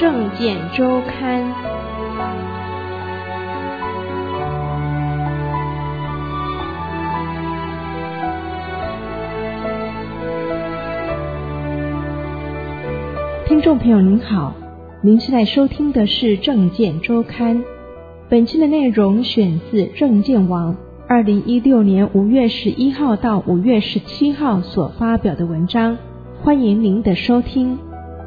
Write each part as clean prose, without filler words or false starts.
政见周刊。听众朋友您好，您现在收听的是政见周刊。本期的内容选自政见网2016年5月11号到5月17号所发表的文章，欢迎您的收听。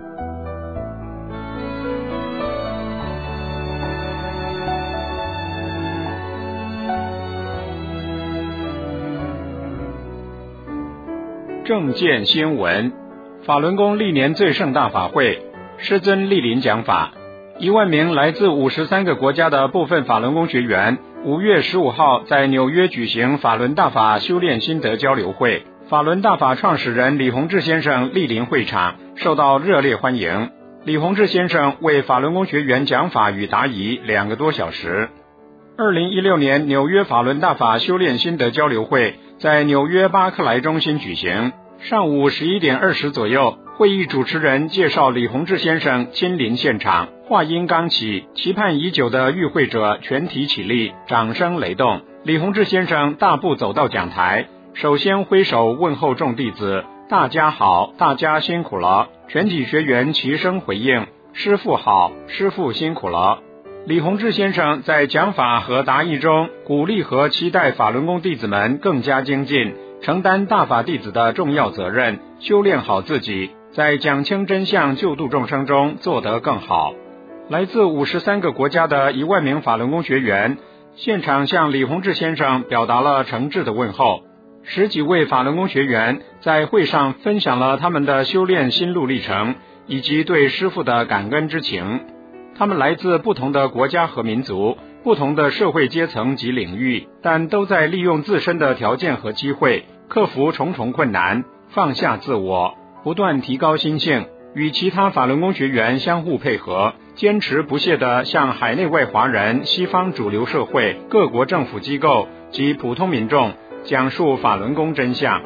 政见新闻，法轮功历年最盛大法会，师尊莅临讲法。1万名来自53个国家的部分法轮功学员5月15号在纽约举行法轮大法修炼心得交流会，法轮大法创始人李洪志先生莅临会场，受到热烈欢迎。李洪志先生为法轮功学员讲法与答疑2个多小时。2016年纽约法轮大法修炼心得交流会在纽约巴克莱中心举行，上午11点20左右，会议主持人介绍李洪志先生亲临现场，话音刚起，期盼已久的与会者全体起立，掌声雷动。李洪志先生大步走到讲台，首先挥手问候众弟子，大家好，大家辛苦了。全体学员齐声回应，师父好，师父辛苦了。李洪志先生在讲法和答疑中鼓励和期待法轮功弟子们更加精进，承担大法弟子的重要责任，修炼好自己，在讲清真相救度众生中做得更好。来自53个国家的1万名法轮功学员现场向李洪志先生表达了诚挚的问候。10几位法轮功学员在会上分享了他们的修炼心路历程，以及对师父的感恩之情。他们来自不同的国家和民族，不同的社会阶层及领域，但都在利用自身的条件和机会，克服重重困难，放下自我，不断提高心性，与其他法轮功学员相互配合，坚持不懈地向海内外华人、西方主流社会、各国政府机构及普通民众讲述法轮功真相。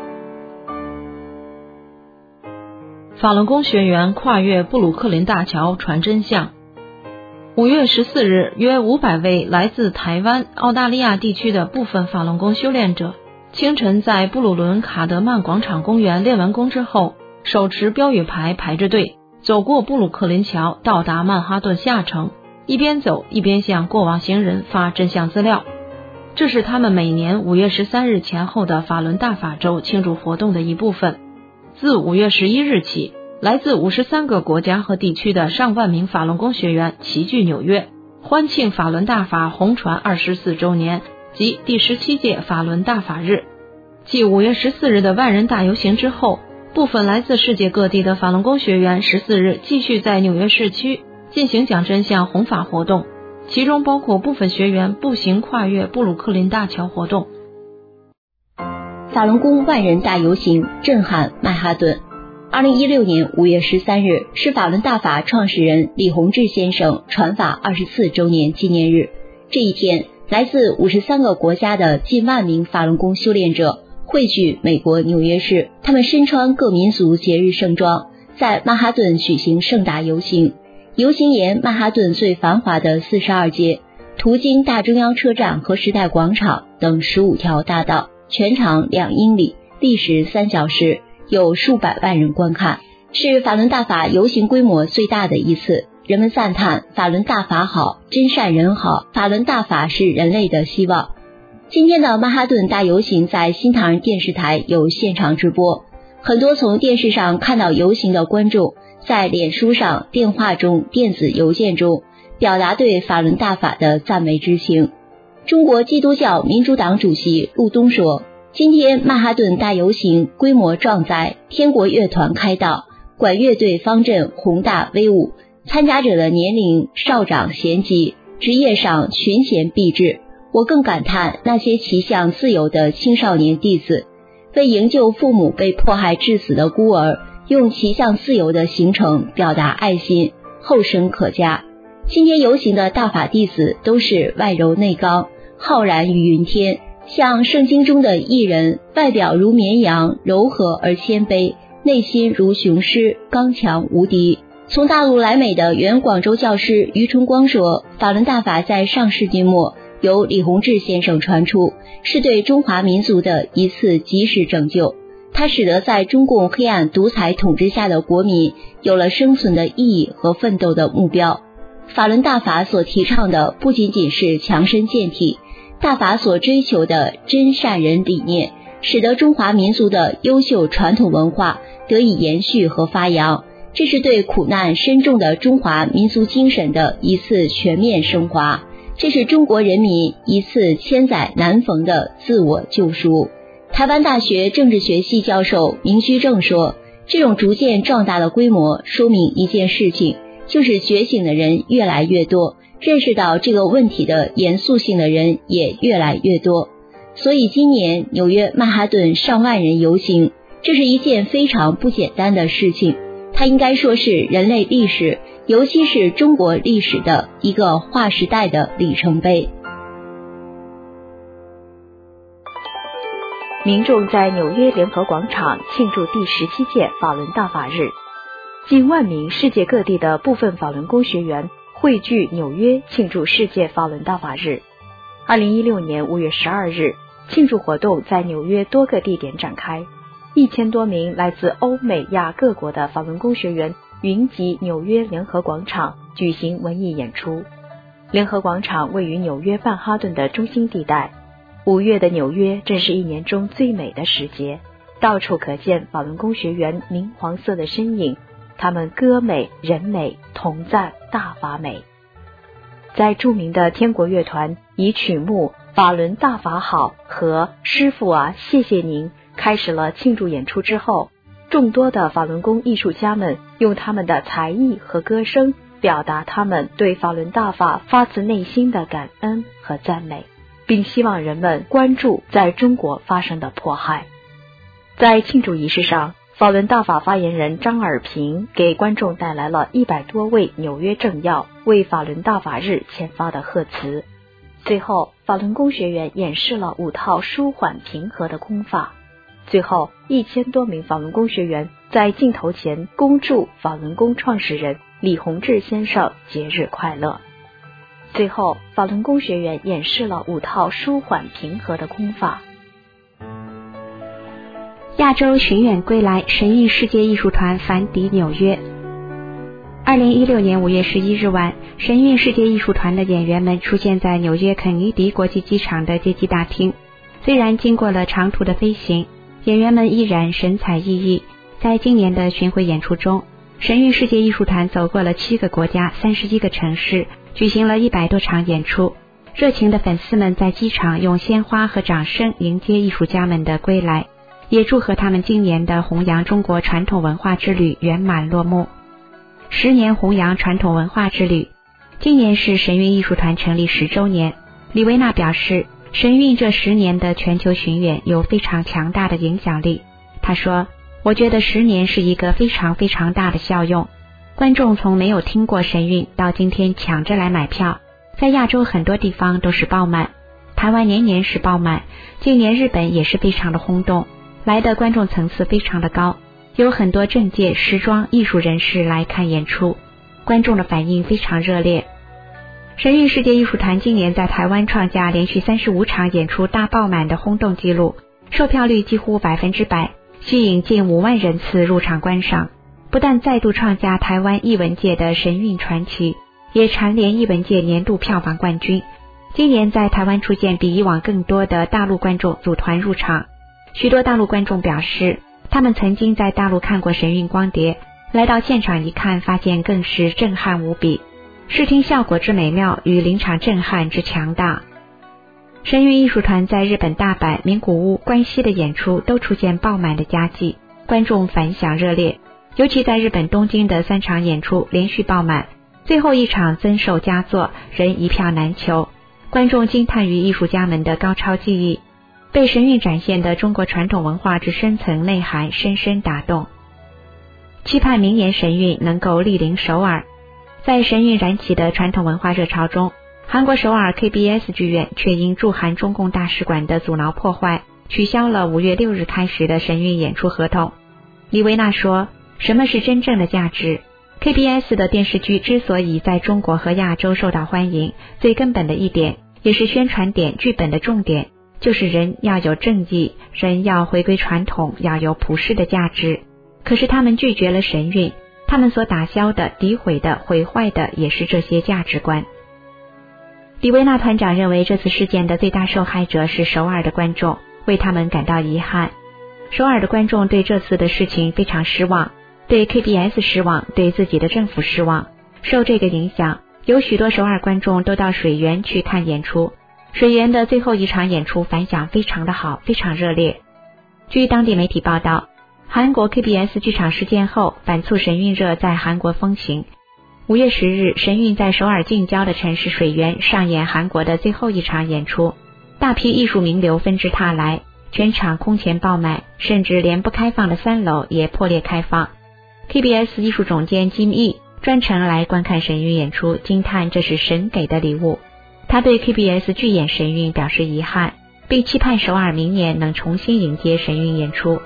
法轮功学员跨越布鲁克林大桥传真相。5月14日，约500位来自台湾、澳大利亚地区的部分法轮功修炼者，清晨在布鲁伦卡德曼广场公园练完功之后，手持标语牌排着队，走过布鲁克林桥，到达曼哈顿下城，一边走一边向过往行人发真相资料。这是他们每年5月13日前后的法轮大法周庆祝活动的一部分。自5月11日起，来自53个国家和地区的上万名法轮功学员齐聚纽约，欢庆法轮大法红传24周年及第17届法轮大法日。继5月14日的万人大游行之后，部分来自世界各地的法轮功学员14日继续在纽约市区进行讲真相弘法活动，其中包括部分学员步行跨越布鲁克林大桥活动。 法轮功万人大游行震撼曼哈顿。2016年5月13日是法轮大法创始人李洪志先生传法24周年纪念日。这一天，来自53个国家的近万名法轮功修炼者汇聚美国纽约市，他们身穿各民族节日盛装，在曼哈顿举行盛大游行。游行沿曼哈顿最繁华的42街，途经大中央车站和时代广场等15条大道，全长2英里，历时3小时，有数百万人观看，是法轮大法游行规模最大的一次。人们赞叹法轮大法好，真善人好，法轮大法是人类的希望。今天的曼哈顿大游行在新唐人电视台有现场直播，很多从电视上看到游行的观众在脸书上、电话中、电子邮件中表达对法轮大法的赞美之情。中国基督教民主党主席陆东说，今天曼哈顿大游行规模壮哉，天国乐团开道，管乐队方阵宏大威武，参加者的年龄少长咸集，职业上群贤毕至。我更感叹那些骑向自由的青少年弟子，为营救父母被迫害致死的孤儿，用骑向自由的行程表达爱心，后生可嘉。今天游行的大法弟子都是外柔内刚，浩然于云天，像圣经中的义人，外表如绵羊，柔和而谦卑，内心如雄狮，刚强无敌。 从大陆来美的原广州教师于春光说，法轮大法在上世纪末由李洪志先生传出，是对中华民族的一次及时拯救。它使得在中共黑暗独裁统治下的国民有了生存的意义和奋斗的目标。法轮大法所提倡的不仅仅是强身健体，大法所追求的真善人理念，使得中华民族的优秀传统文化得以延续和发扬。这是对苦难深重的中华民族精神的一次全面升华，这是中国人民一次千载难逢的自我救赎。台湾大学政治学系教授明居正说，这种逐渐壮大的规模说明一件事情，就是觉醒的人越来越多，认识到这个问题的严肃性的人也越来越多。所以今年纽约曼哈顿上万人游行，这是一件非常不简单的事情，它应该说是人类历史，尤其是中国历史的一个划时代的里程碑。 民众在纽约联合广场庆祝第17届法轮大法日，近万名世界各地的部分法轮功学员汇聚纽约庆祝世界法轮大法日。2016年5月12日，庆祝活动在纽约多个地点展开，1000多名来自欧美亚各国的法轮功学员云集纽约联合广场举行文艺演出。联合广场位于纽约曼哈顿的中心地带，5月的纽约正是一年中最美的时节，到处可见法轮功学员明黄色的身影，他们歌美人美，同赞大法美。在著名的天国乐团以曲目《法轮大法好》和《师父啊谢谢您》开始了庆祝演出之后，众多的法轮功艺术家们用他们的才艺和歌声表达他们对法轮大法发自内心的感恩和赞美，并希望人们关注在中国发生的迫害。在庆祝仪式上，法轮大法发言人张尔平给观众带来了100多位纽约政要为法轮大法日签发的贺词。最后，法轮功学员演示了5套舒缓平和的功法。最后，1000多名法轮功学员在镜头前恭祝法轮功创始人李洪志先生节日快乐。最后，法轮功学员演示了5套舒缓平和的功法。 亚洲巡演归来，神韵世界艺术团返抵纽约。2016年5月11日晚，神韵世界艺术团的演员们出现在纽约肯尼迪国际机场的接机大厅。虽然经过了长途的飞行，演员们依然神采奕奕。在今年的巡回演出中，神韵世界艺术团走过了7个国家、31个城市，举行了100多场演出。热情的粉丝们在机场用鲜花和掌声迎接艺术家们的归来，也祝贺他们今年的弘扬中国传统文化之旅圆满落幕。10年弘扬传统文化之旅，今年是神韵艺术团成立10周年。李维娜表示，神韵这10年的全球巡演有非常强大的影响力。他说，我觉得10年是一个非常非常大的效用，观众从没有听过神韵到今天抢着来买票，在亚洲很多地方都是爆满，台湾年年是爆满，今年日本也是非常的轰动，来的观众层次非常的高，有很多政界、时装、艺术人士来看演出，观众的反应非常热烈。神韵世界艺术团今年在台湾创下连续35场演出大爆满的轰动纪录，售票率几乎100%，吸引近5万人次入场观赏，不但再度创下台湾艺文界的神韵传奇，也蝉联艺文界年度票房冠军。今年在台湾出现比以往更多的大陆观众组团入场，许多大陆观众表示，他们曾经在大陆看过神韵光碟，来到现场一看，发现更是震撼无比，视听效果之美妙与临场震撼之强大。神韵艺术团在日本大阪、名古屋、关西的演出都出现爆满的佳绩，观众反响热烈，尤其在日本东京的3场演出连续爆满，最后一场增售佳作，人一票难求，观众惊叹于艺术家们的高超技艺，被神韵展现的中国传统文化之深层内涵深深打动。期盼明年神韵能够莅临首尔。在神韵燃起的传统文化热潮中，韩国首尔 KBS 剧院却因驻韩中共大使馆的阻挠破坏，取消了5月6日开始的神韵演出合同。李维娜说，什么是真正的价值？ KBS 的电视剧之所以在中国和亚洲受到欢迎，最根本的一点，也是宣传点剧本的重点，就是人要有正义，人要回归传统，要有普世的价值。可是他们拒绝了神韵，他们所打消的、诋毁的、毁坏的也是这些价值观。李维纳团长认为这次事件的最大受害者是首尔的观众，为他们感到遗憾。首尔的观众对这次的事情非常失望，对 KBS 失望，对自己的政府失望。受这个影响，有许多首尔观众都到水源去看演出。水源的最后一场演出反响非常的好，非常热烈。据当地媒体报道，韩国 KBS 剧场事件后，反促神韵热在韩国风行。5月10日，神韵在首尔近郊的城市水源上演韩国的最后一场演出，大批艺术名流纷至沓来，全场空前爆满，甚至连不开放的3楼也破裂开放。KBS 艺术总监金毅专程来观看神韵演出，惊叹这是神给的礼物。他对 KBS 拒演神韵表示遗憾，并期盼首尔明年能重新迎接神韵演出。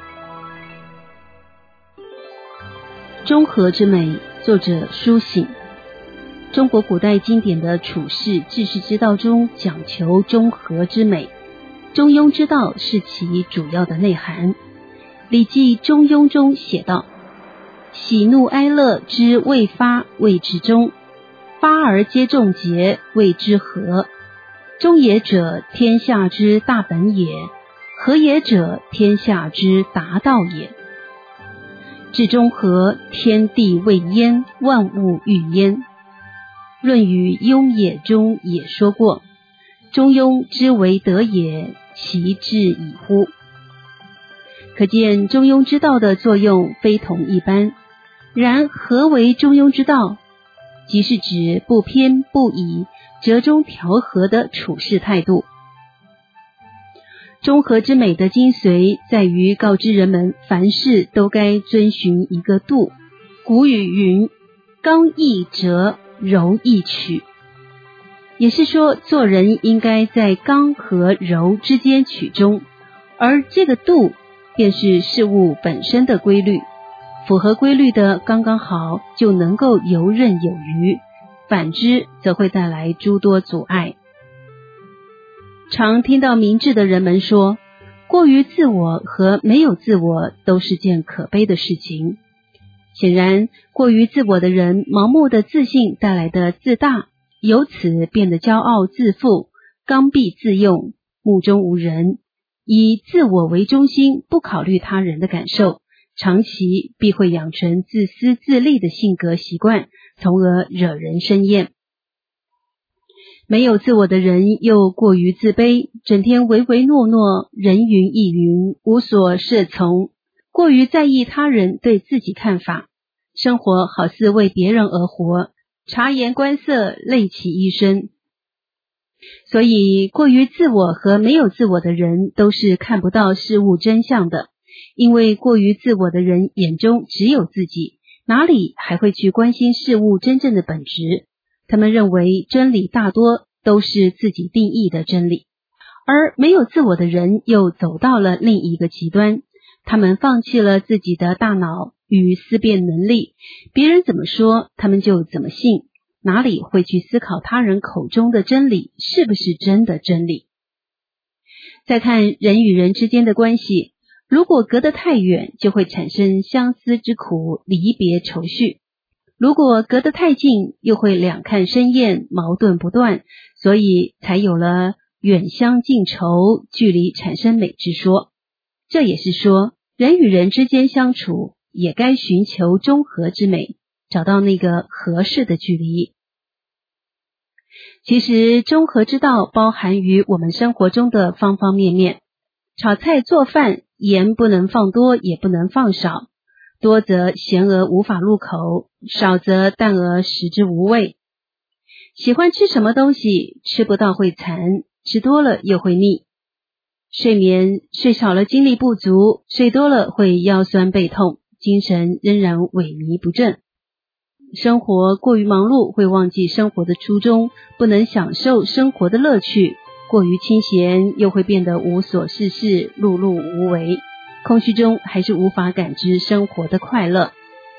中和之美，作者苏醒。中国古代经典的处世治世之道中讲求中和之美，中庸之道是其主要的内涵。礼记中庸中写道：喜怒哀乐之未发，谓之中；发而皆众节，谓之和。中也者，天下之大本也；和也者，天下之达道也。至中和，天地未焉，万物欲焉。论语雍也中也说过：中庸之为德也，其志矣乎。可见中庸之道的作用非同一般。然何为中庸之道？即是指不偏不倚、折中调和的处事态度。中和之美的精髓在于告知人们，凡事都该遵循一个度。古语云：刚易折，柔易取。也是说，做人应该在刚和柔之间取中，而这个度便是事物本身的规律。符合规律的刚刚好，就能够游刃有余，反之则会带来诸多阻碍。常听到明智的人们说，过于自我和没有自我都是件可悲的事情。显然，过于自我的人盲目的自信带来的自大，由此变得骄傲自负、刚愎自用、目中无人，以自我为中心，不考虑他人的感受，长期必会养成自私自利的性格习惯，从而惹人生厌。没有自我的人又过于自卑，整天唯唯诺诺，人云亦云，无所适从，过于在意他人对自己看法，生活好似为别人而活，察言观色，累其一身。所以过于自我和没有自我的人都是看不到事物真相的，因为过于自我的人眼中只有自己，哪里还会去关心事物真正的本质？他们认为真理大多都是自己定义的真理。而没有自我的人又走到了另一个极端，他们放弃了自己的大脑与思辨能力，别人怎么说他们就怎么信，哪里会去思考他人口中的真理是不是真的真理。再看人与人之间的关系，如果隔得太远，就会产生相思之苦，离别愁绪；如果隔得太近，又会两看生厌，矛盾不断，所以才有了远香近愁，距离产生美之说。这也是说，人与人之间相处也该寻求中和之美，找到那个合适的距离。其实中和之道包含于我们生活中的方方面面。炒菜做饭，盐不能放多也不能放少，多则咸而无法入口，少则淡而食之无味。喜欢吃什么东西，吃不到会馋，吃多了又会腻。睡眠睡少了精力不足，睡多了会腰酸背痛，精神仍然萎靡不振。生活过于忙碌，会忘记生活的初衷，不能享受生活的乐趣。过于清闲，又会变得无所事事，碌碌无为，空虚中还是无法感知生活的快乐。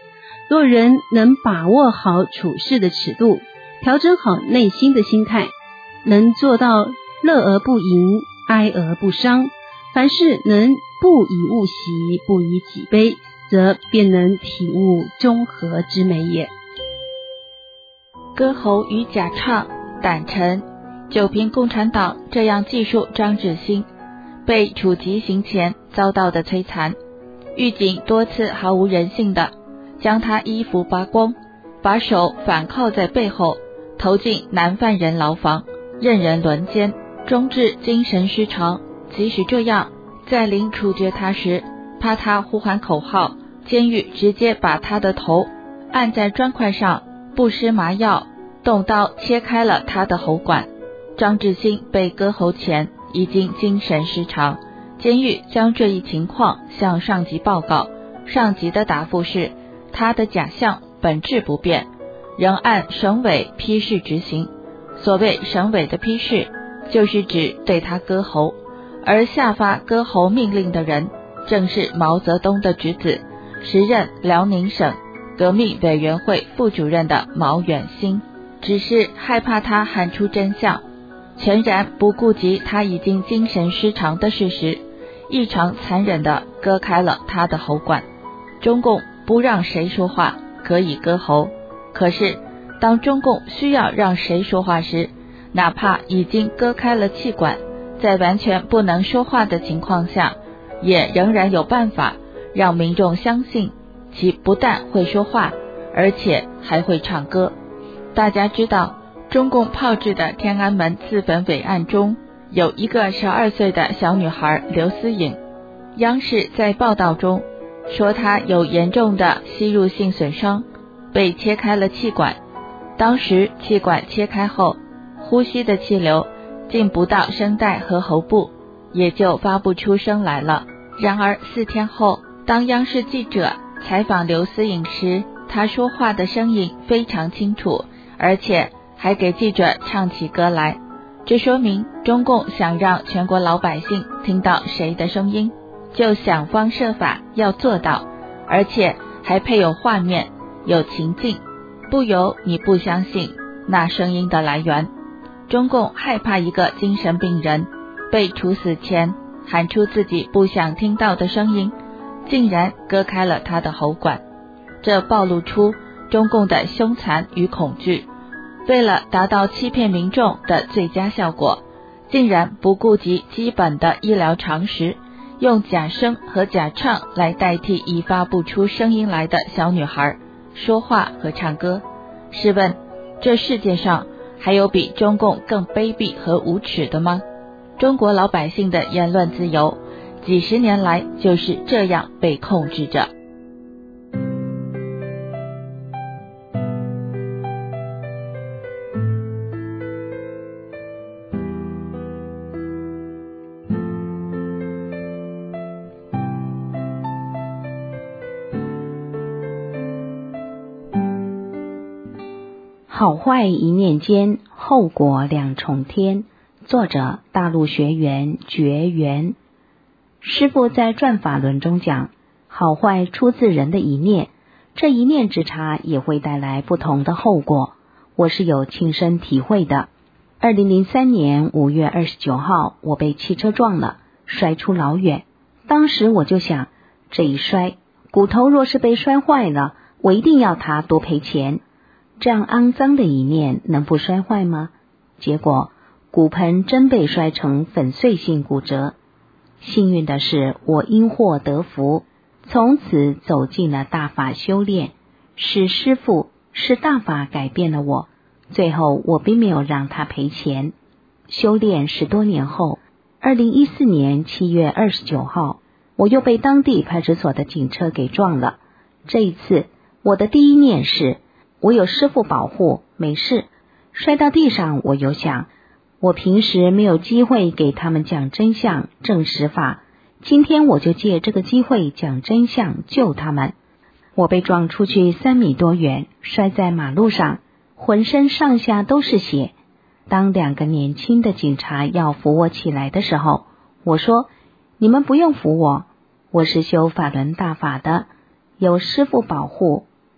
若人能把握好处事的尺度，调整好内心的心态，能做到乐而不淫，哀而不伤，凡事能不以物喜，不以己悲，则便能体悟中和之美也。 歌喉与假唱、胆沉，就凭共产党这样记述张志新被处极刑前遭到的摧残，狱警多次毫无人性的将他衣服扒光，把手反铐在背后，投进男犯人牢房，任人轮奸，终致精神失常。即使这样，在临处决他时，怕他呼喊口号，监狱直接把他的头按在砖块上，不施麻药，动刀切开了他的喉管。张志新被割喉前已经精神失常，监狱将这一情况向上级报告，上级的答复是他的假象本质不变，仍按省委批示执行。所谓省委的批示，就是指对他割喉，而下发割喉命令的人正是毛泽东的侄子，时任辽宁省革命委员会副主任的毛远新，只是害怕他喊出真相，全然不顾及他已经精神失常的事实，异常残忍地割开了他的喉管。中共不让谁说话，可以割喉，可是当中共需要让谁说话时，哪怕已经割开了气管，在完全不能说话的情况下，也仍然有办法让民众相信其不但会说话，而且还会唱歌。大家知道，中共炮制的天安门自焚伪案中，有一个12岁的小女孩刘思颖，央视在报道中说她有严重的吸入性损伤，被切开了气管。当时气管切开后，呼吸的气流进不到声带和喉部，也就发不出声来了。然而4天后，当央视记者采访刘思颖时，她说话的声音非常清楚，而且还给记者唱起歌来。这说明中共想让全国老百姓听到谁的声音，就想方设法要做到，而且还配有画面，有情境，不由你不相信那声音的来源。中共害怕一个精神病人被处死前喊出自己不想听到的声音，竟然割开了他的喉管，这暴露出中共的凶残与恐惧。为了达到欺骗民众的最佳效果，竟然不顾及基本的医疗常识，用假声和假唱来代替已发不出声音来的小女孩说话和唱歌。试问，这世界上还有比中共更卑鄙和无耻的吗？中国老百姓的言论自由几十年来就是这样被控制着。 好坏一念间，后果两重天。作者：大陆学员觉源。师父在转法轮中讲，好坏出自人的一念，这一念之差也会带来不同的后果。我是有亲身体会的。2003年5月29号，我被汽车撞了，摔出老远。当时我就想，这一摔，骨头若是被摔坏了，我一定要他多赔钱。这样肮脏的一念能不摔坏吗？结果骨盆真被摔成粉碎性骨折。幸运的是，我因祸得福，从此走进了大法修炼，是师父，是大法改变了我。最后我并没有让他赔钱。修炼10多年后，2014年7月29号，我又被当地派出所的警车给撞了。这一次我的第一念是，我有师父保护，没事。摔到地上，我有想，我平时没有机会给他们讲真相、证实法，今天我就借这个机会讲真相，救他们。我被撞出去3米多远，摔在马路上，浑身上下都是血。当2个年轻的警察要扶我起来的时候，我说：你们不用扶我，我是修法轮大法的，有师父保护，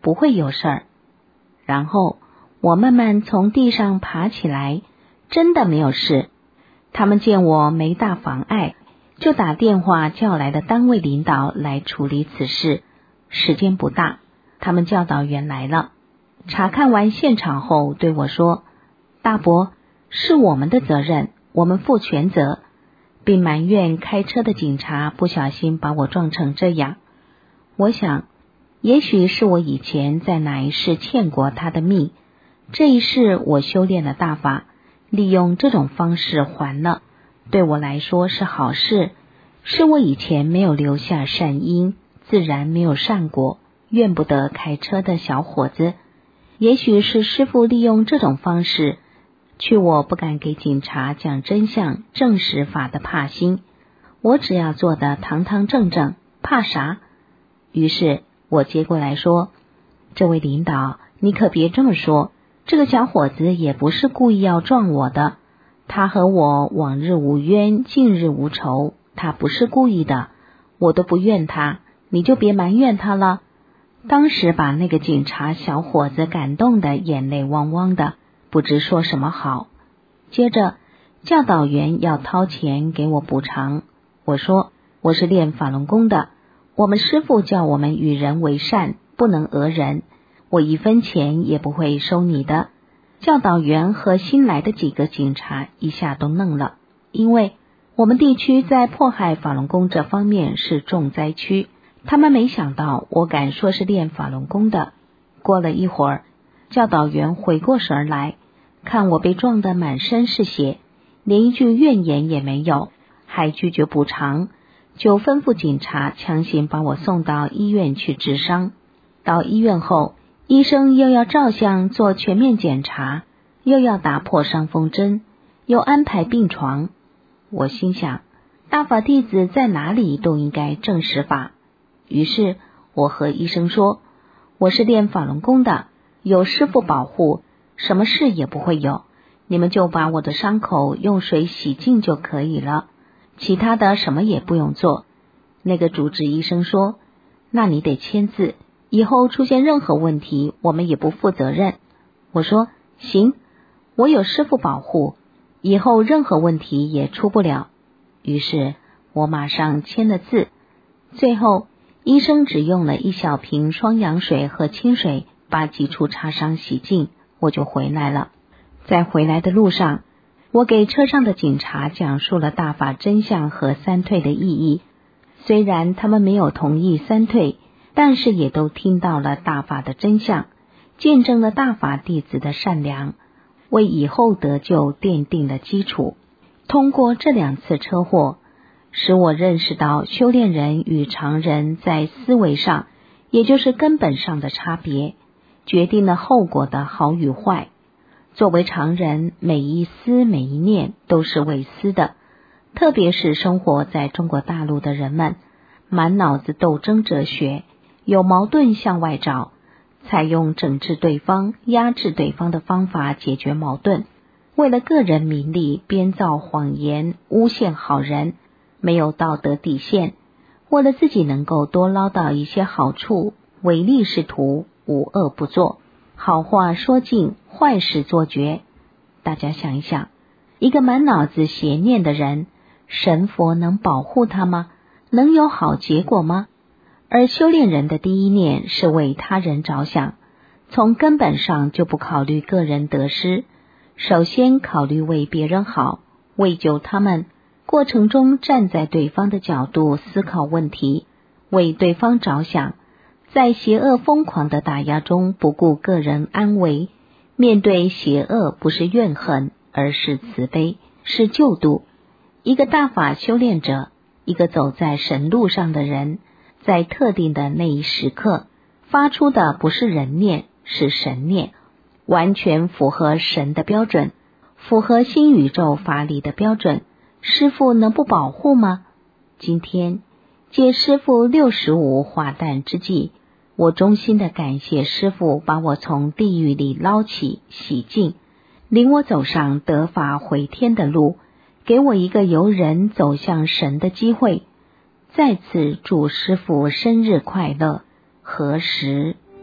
不会有事儿。然后我慢慢从地上爬起来，真的没有事。他们见我没大妨碍，就打电话叫来的单位领导来处理此事。时间不大，他们教导员来了，查看完现场后对我说，大伯，是我们的责任，我们负全责，并埋怨开车的警察不小心把我撞成这样。我想也许是我以前在哪一世欠过他的命，这一世我修炼了大法，利用这种方式还了，对我来说是好事，是我以前没有留下善因，自然没有善果，怨不得开车的小伙子。也许是师父利用这种方式去我不敢给警察讲真相证实法的怕心，我只要做得堂堂正正，怕啥？于是我接过来说，这位领导，你可别这么说，这个小伙子也不是故意要撞我的，他和我往日无冤，近日无仇，他不是故意的，我都不怨他，你就别埋怨他了。当时把那个警察小伙子感动得眼泪汪汪的，不知说什么好。接着教导员要掏钱给我补偿，我说我是练法轮功的，我们师父叫我们与人为善，不能讹人，我1分钱也不会收你的。教导员和新来的几个警察一下都愣了，因为我们地区在迫害法轮功这方面是重灾区，他们没想到我敢说是练法轮功的。过了一会儿，教导员回过神来，看我被撞得满身是血，连一句怨言也没有，还拒绝补偿，就吩咐警察强行把我送到医院去治伤。到医院后，医生又要照相做全面检查，又要打破伤风针，又安排病床。我心想，大法弟子在哪里都应该证实法。于是我和医生说，我是练法轮功的，有师父保护，什么事也不会有，你们就把我的伤口用水洗净就可以了，其他的什么也不用做。那个主治医生说，那你得签字，以后出现任何问题我们也不负责任。我说行，我有师父保护，以后任何问题也出不了。于是我马上签了字。最后医生只用了1小瓶双氧水和清水把几处擦伤洗净，我就回来了。在回来的路上，我给车上的警察讲述了大法真相和三退的意义，虽然他们没有同意三退，但是也都听到了大法的真相，见证了大法弟子的善良，为以后得救奠定了基础。通过这2次车祸，使我认识到修炼人与常人在思维上，也就是根本上的差别，决定了后果的好与坏。作为常人，每一思每一念都是为私的，特别是生活在中国大陆的人们，满脑子斗争哲学，有矛盾向外找，采用整治对方、压制对方的方法解决矛盾，为了个人名利编造谎言，诬陷好人，没有道德底线，为了自己能够多捞到一些好处，唯利是图，无恶不作，好话说尽，坏事做绝。大家想一想，一个满脑子邪念的人，神佛能保护他吗？能有好结果吗？而修炼人的第一念是为他人着想，从根本上就不考虑个人得失，首先考虑为别人好，为救他们，过程中站在对方的角度思考问题，为对方着想，在邪恶疯狂的打压中不顾个人安危，面对邪恶不是怨恨，而是慈悲，是救度。一个大法修炼者，一个走在神路上的人，在特定的那一时刻发出的不是人念，是神念，完全符合神的标准，符合新宇宙法理的标准。师父能不保护吗？今天借师父65化诞之际，我衷心的感谢师父把我从地狱里捞起洗净，领我走上得法回天的路，给我一个由人走向神的机会。再次祝师父生日快乐，何时？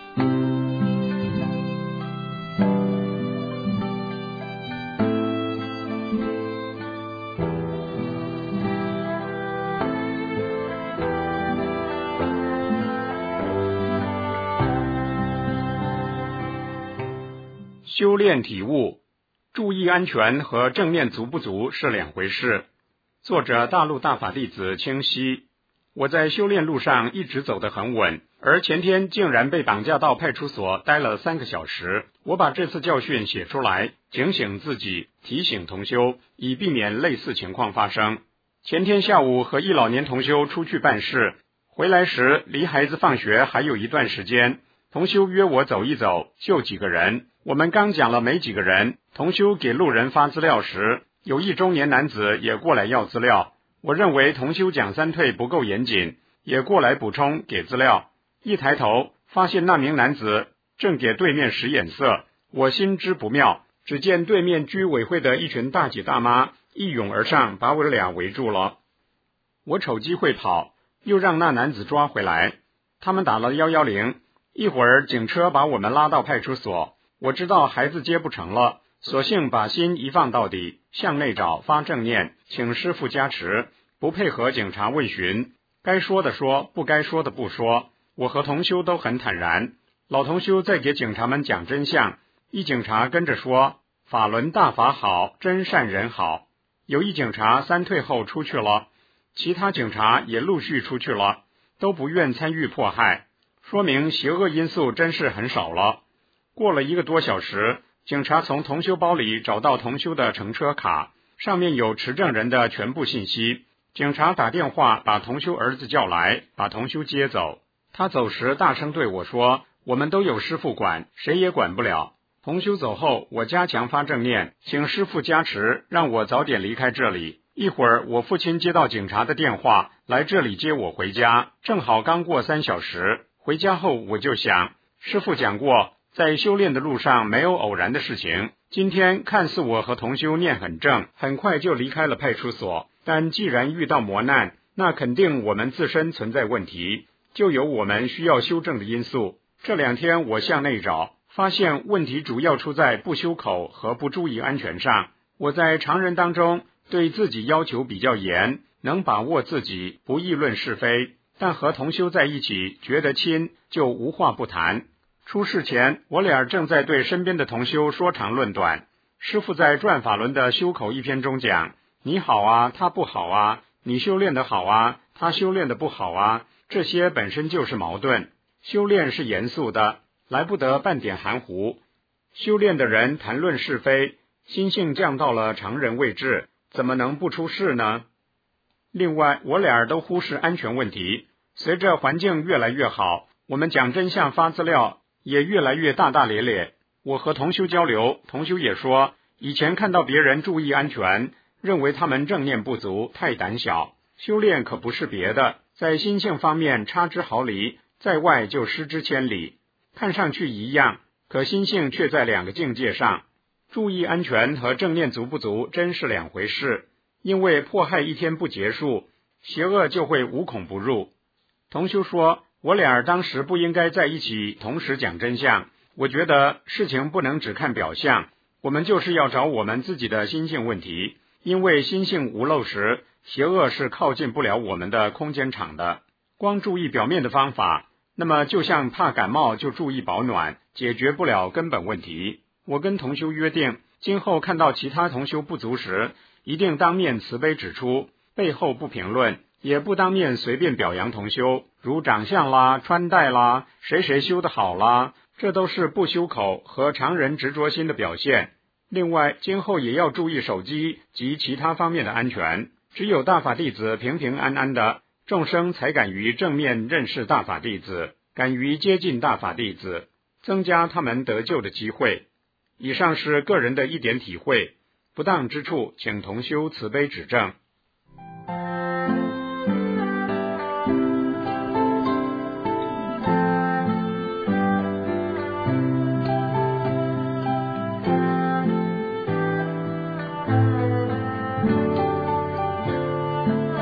修炼体悟，注意安全和正念足不足是两回事。作者大陆大法弟子清晰。我在修炼路上一直走得很稳，而前天竟然被绑架到派出所待了3个小时。我把这次教训写出来，警醒自己，提醒同修，以避免类似情况发生。前天下午和一老年同修出去办事，回来时离孩子放学还有一段时间，同修约我走一走，就几个人。我们刚讲了没几个人，同修给路人发资料时，有一中年男子也过来要资料。我认为同修讲3退不够严谨，也过来补充给资料。一抬头发现那名男子正给对面使眼色，我心知不妙。只见对面居委会的一群大姐大妈一涌而上，把我俩围住了。我瞅机会跑，又让那男子抓回来。他们打了110，一会儿警车把我们拉到派出所。我知道孩子接不成了，索性把心一放到底，向内找，发正念，请师父加持，不配合警察问询，该说的说，不该说的不说。我和同修都很坦然。老同修在给警察们讲真相，一警察跟着说，法轮大法好，真善人好。有一警察3退后出去了，其他警察也陆续出去了，都不愿参与迫害，说明邪恶因素真是很少了。过了1个多小时，警察从同修包里找到同修的乘车卡，上面有持证人的全部信息。警察打电话把同修儿子叫来，把同修接走。他走时大声对我说，我们都有师父管，谁也管不了。同修走后，我加强发正念，请师父加持，让我早点离开这里。一会儿我父亲接到警察的电话，来这里接我回家，正好刚过3小时。回家后我就想，师父讲过，在修炼的路上没有偶然的事情。今天看似我和同修念很正，很快就离开了派出所，但既然遇到磨难，那肯定我们自身存在问题，就有我们需要修正的因素。这2天我向内找，发现问题主要出在不修口和不注意安全上。我在常人当中对自己要求比较严，能把握自己，不议论是非，但和同修在一起觉得亲，就无话不谈。出事前，我俩正在对身边的同修说长论短。师父在《转法轮的修口》一篇中讲，你好啊，他不好啊，你修炼的好啊，他修炼的不好啊，这些本身就是矛盾。修炼是严肃的，来不得半点含糊。修炼的人谈论是非，心性降到了常人位置，怎么能不出事呢？另外，我俩都忽视安全问题。随着环境越来越好，我们讲真相发资料也越来越大大咧咧。我和同修交流，同修也说，以前看到别人注意安全，认为他们正念不足，太胆小。修炼可不是别的，在心性方面差之毫厘，在外就失之千里。看上去一样，可心性却在2个境界上。注意安全和正念足不足真是2回事，因为迫害一天不结束，邪恶就会无孔不入。同修说，我俩当时不应该在一起同时讲真相。我觉得事情不能只看表象，我们就是要找我们自己的心性问题，因为心性无漏时，邪恶是靠近不了我们的空间场的。光注意表面的方法，那么就像怕感冒就注意保暖，解决不了根本问题。我跟同修约定，今后看到其他同修不足时，一定当面慈悲指出，背后不评论，也不当面随便表扬同修，如长相啦、穿戴啦、谁谁修得好啦，这都是不修口和常人执着心的表现。另外，今后也要注意手机及其他方面的安全。只有大法弟子平平安安的，众生才敢于正面认识大法弟子，敢于接近大法弟子，增加他们得救的机会。以上是个人的一点体会，不当之处请同修慈悲指正。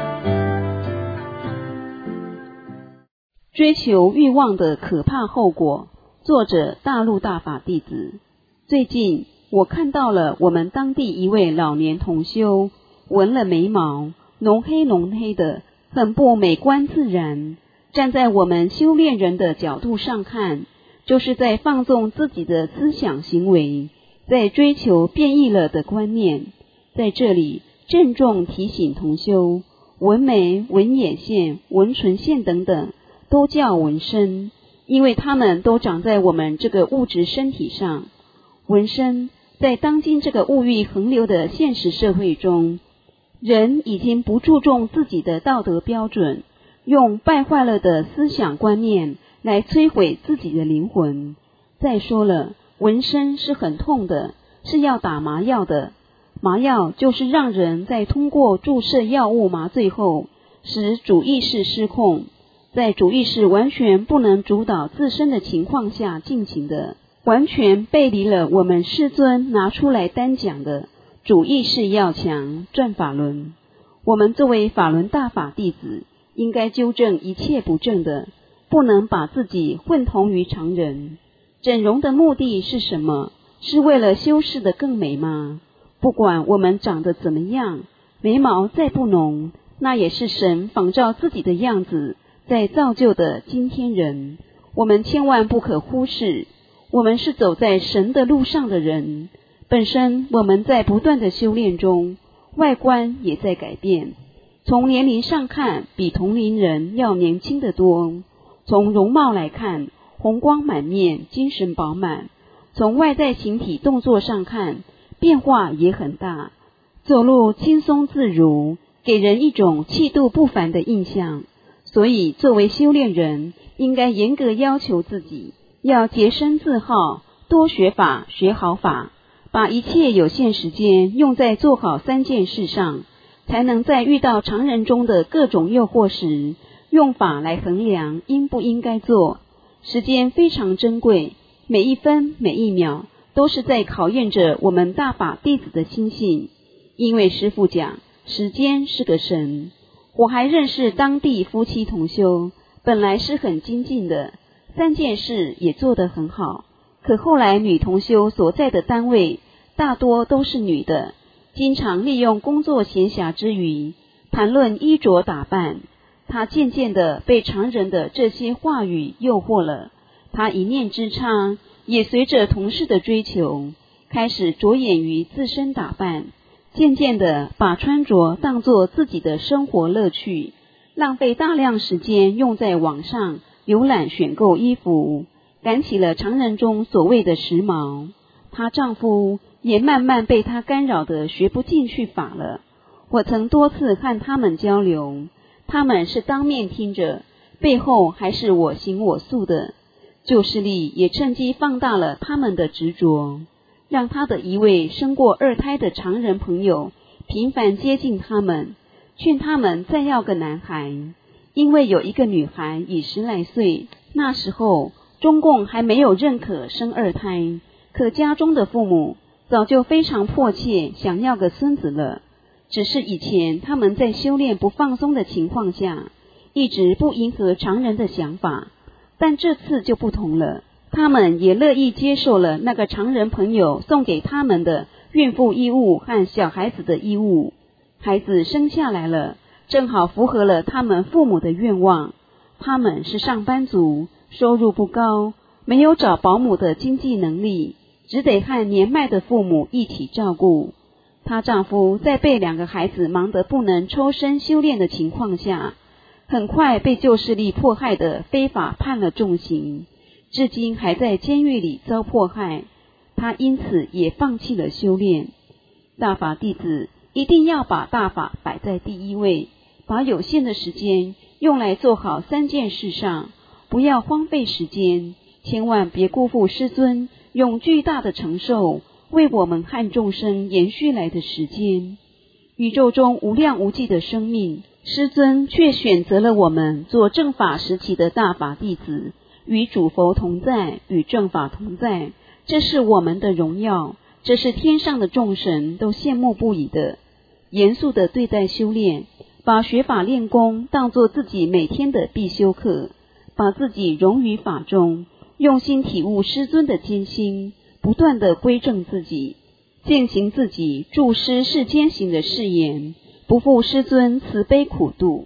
追求欲望的可怕后果。 作者大陆大法弟子。最近我看到了我们当地一位老年同修，纹了眉毛，浓黑浓黑的，很不美观自然。站在我们修炼人的角度上看，就是在放纵自己的思想行为，在追求变异了的观念。在这里郑重提醒同修，纹眉、纹眼线、纹唇线等等都叫纹身，因为它们都长在我们这个物质身体上。纹身在当今这个物欲横流的现实社会中，人已经不注重自己的道德标准，用败坏了的思想观念来摧毁自己的灵魂。再说了，纹身是很痛的，是要打麻药的。麻药就是让人在通过注射药物麻醉后，使主意识失控，在主意识完全不能主导自身的情况下进行的，完全背离了我们师尊拿出来单讲的主意识要强，转法轮。我们作为法轮大法弟子，应该纠正一切不正的，不能把自己混同于常人。整容的目的是什么？是为了修饰得更美吗？不管我们长得怎么样，眉毛再不浓，那也是神仿照自己的样子在造就的今天人。我们千万不可忽视，我们是走在神的路上的人。本身我们在不断的修炼中，外观也在改变。从年龄上看，比同龄人要年轻得多。从容貌来看，红光满面，精神饱满。从外在形体动作上看，变化也很大，走路轻松自如，给人一种气度不凡的印象。所以作为修炼人，应该严格要求自己，要洁身自好，多学法，学好法，把一切有限时间用在做好3件事上，才能在遇到常人中的各种诱惑时，用法来衡量应不应该做。时间非常珍贵，每一分每一秒都是在考验着我们大法弟子的心性。因为师父讲，时间是个神。我还认识当地夫妻同修，本来是很精进的，3件事也做得很好。可后来女同修所在的单位大多都是女的，经常利用工作闲暇之余谈论衣着打扮。她渐渐地被常人的这些话语诱惑了，她一念之差，也随着同事的追求，开始着眼于自身打扮，渐渐地把穿着当作自己的生活乐趣，浪费大量时间用在网上浏览选购衣服，赶起了常人中所谓的时髦。她丈夫也慢慢被她干扰得学不进去法了。我曾多次和他们交流，他们是当面听着，背后还是我行我素的。旧势力也趁机放大了他们的执着，让他的一位生过2胎的常人朋友频繁接近他们，劝他们再要个男孩。因为有一个女孩已10来岁，那时候中共还没有认可生2胎，可家中的父母早就非常迫切想要个孙子了。只是以前他们在修炼不放松的情况下，一直不迎合常人的想法，但这次就不同了，他们也乐意接受了那个常人朋友送给他们的孕妇衣物和小孩子的衣物。孩子生下来了，正好符合了他们父母的愿望。他们是上班族，收入不高，没有找保姆的经济能力，只得和年迈的父母一起照顾。她丈夫在被2个孩子忙得不能抽身修炼的情况下，很快被旧势力迫害的非法判了重刑，至今还在监狱里遭迫害。她因此也放弃了修炼。大法弟子一定要把大法摆在第一位，把有限的时间用来做好3件事上，不要荒废时间，千万别辜负师尊用巨大的承受为我们和众生延续来的时间。宇宙中无量无际的生命，师尊却选择了我们做正法时期的大法弟子，与主佛同在，与正法同在，这是我们的荣耀，这是天上的众神都羡慕不已的。严肃地对待修炼，把学法练功当作自己每天的必修课，把自己融于法中， 用心体悟师尊的艰辛，不断地归正自己，践行自己助师世间行的誓言，不负师尊慈悲苦度。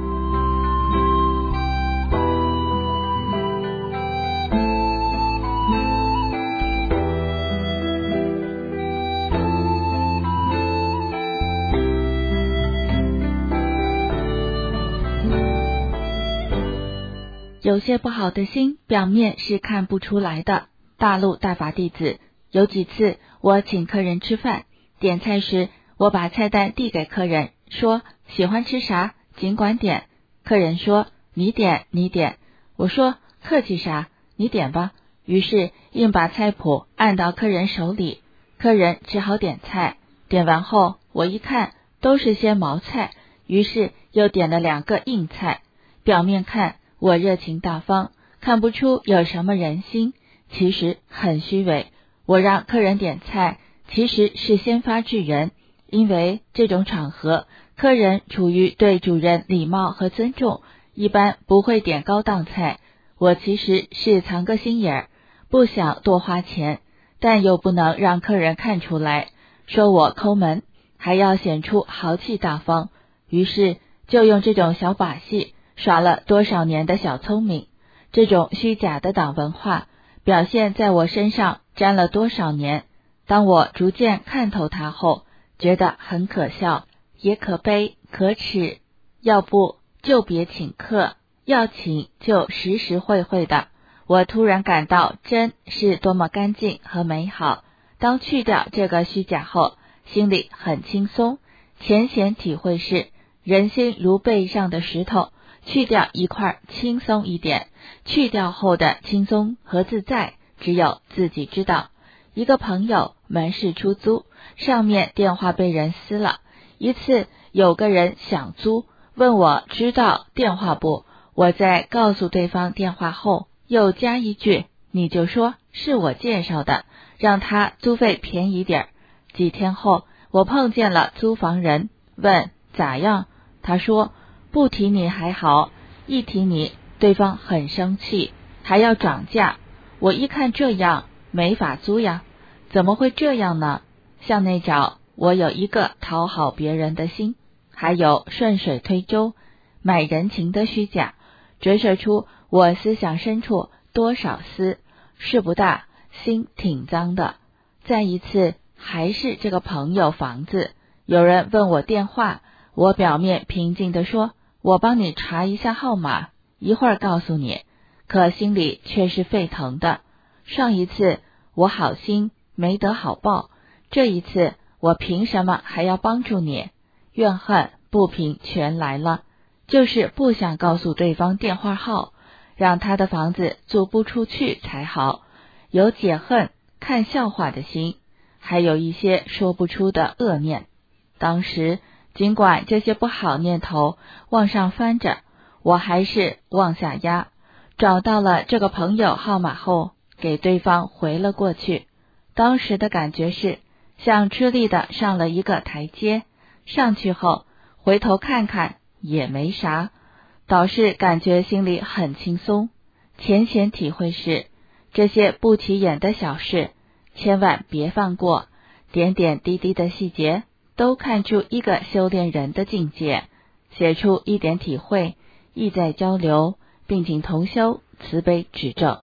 有些不好的心，表面是看不出来的。大陆大法弟子，有几次我请客人吃饭，点菜时我把菜单递给客人，说喜欢吃啥尽管点。客人说你点。我说客气啥，你点吧。于是硬把菜谱按到客人手里，客人只好点菜。点完后我一看都是些毛菜，于是又点了2个硬菜。表面看我热情大方，看不出有什么人心，其实很虚伪。我让客人点菜，其实是先发制人，因为这种场合，客人处于对主人礼貌和尊重，一般不会点高档菜。我其实是藏个心眼儿，不想多花钱，但又不能让客人看出来，说我抠门，还要显出豪气大方，于是就用这种小把戏耍了多少年的小聪明。这种虚假的党文化表现在我身上沾了多少年，当我逐渐看透它后，觉得很可笑，也可悲可耻。要不就别请客，要请就实实惠惠的。我突然感到真是多么干净和美好。当去掉这个虚假后，心里很轻松。浅显体会是，人心如背上的石头，去掉一块轻松一点，去掉后的轻松和自在，只有自己知道。一个朋友门市出租，上面电话被人撕了。一次有个人想租，问我知道电话不，我在告诉对方电话后，又加一句，你就说是我介绍的，让他租费便宜点。几天后，我碰见了租房人，问咋样，他说不提你还好，一提你，对方很生气，还要涨价。我一看这样，没法租呀。怎么会这样呢？向内找，我有一个讨好别人的心，还有顺水推舟、买人情的虚假，折射出我思想深处多少丝，事不大，心挺脏的。再一次，还是这个朋友房子，有人问我电话，我表面平静地说，我帮你查一下号码，一会儿告诉你，可心里却是沸腾的。上一次我好心没得好报，这一次我凭什么还要帮助你？怨恨不平全来了，就是不想告诉对方电话号，让他的房子租不出去才好。有解恨看笑话的心，还有一些说不出的恶念。当时尽管这些不好念头往上翻着，我还是往下压，找到了这个朋友号码后，给对方回了过去。当时的感觉是像吃力的上了一个台阶，上去后回头看看也没啥，倒是感觉心里很轻松。浅显体会是，这些不起眼的小事千万别放过，点点滴滴的细节都看出一个修炼人的境界。写出一点体会，意在交流，并请同修慈悲指正。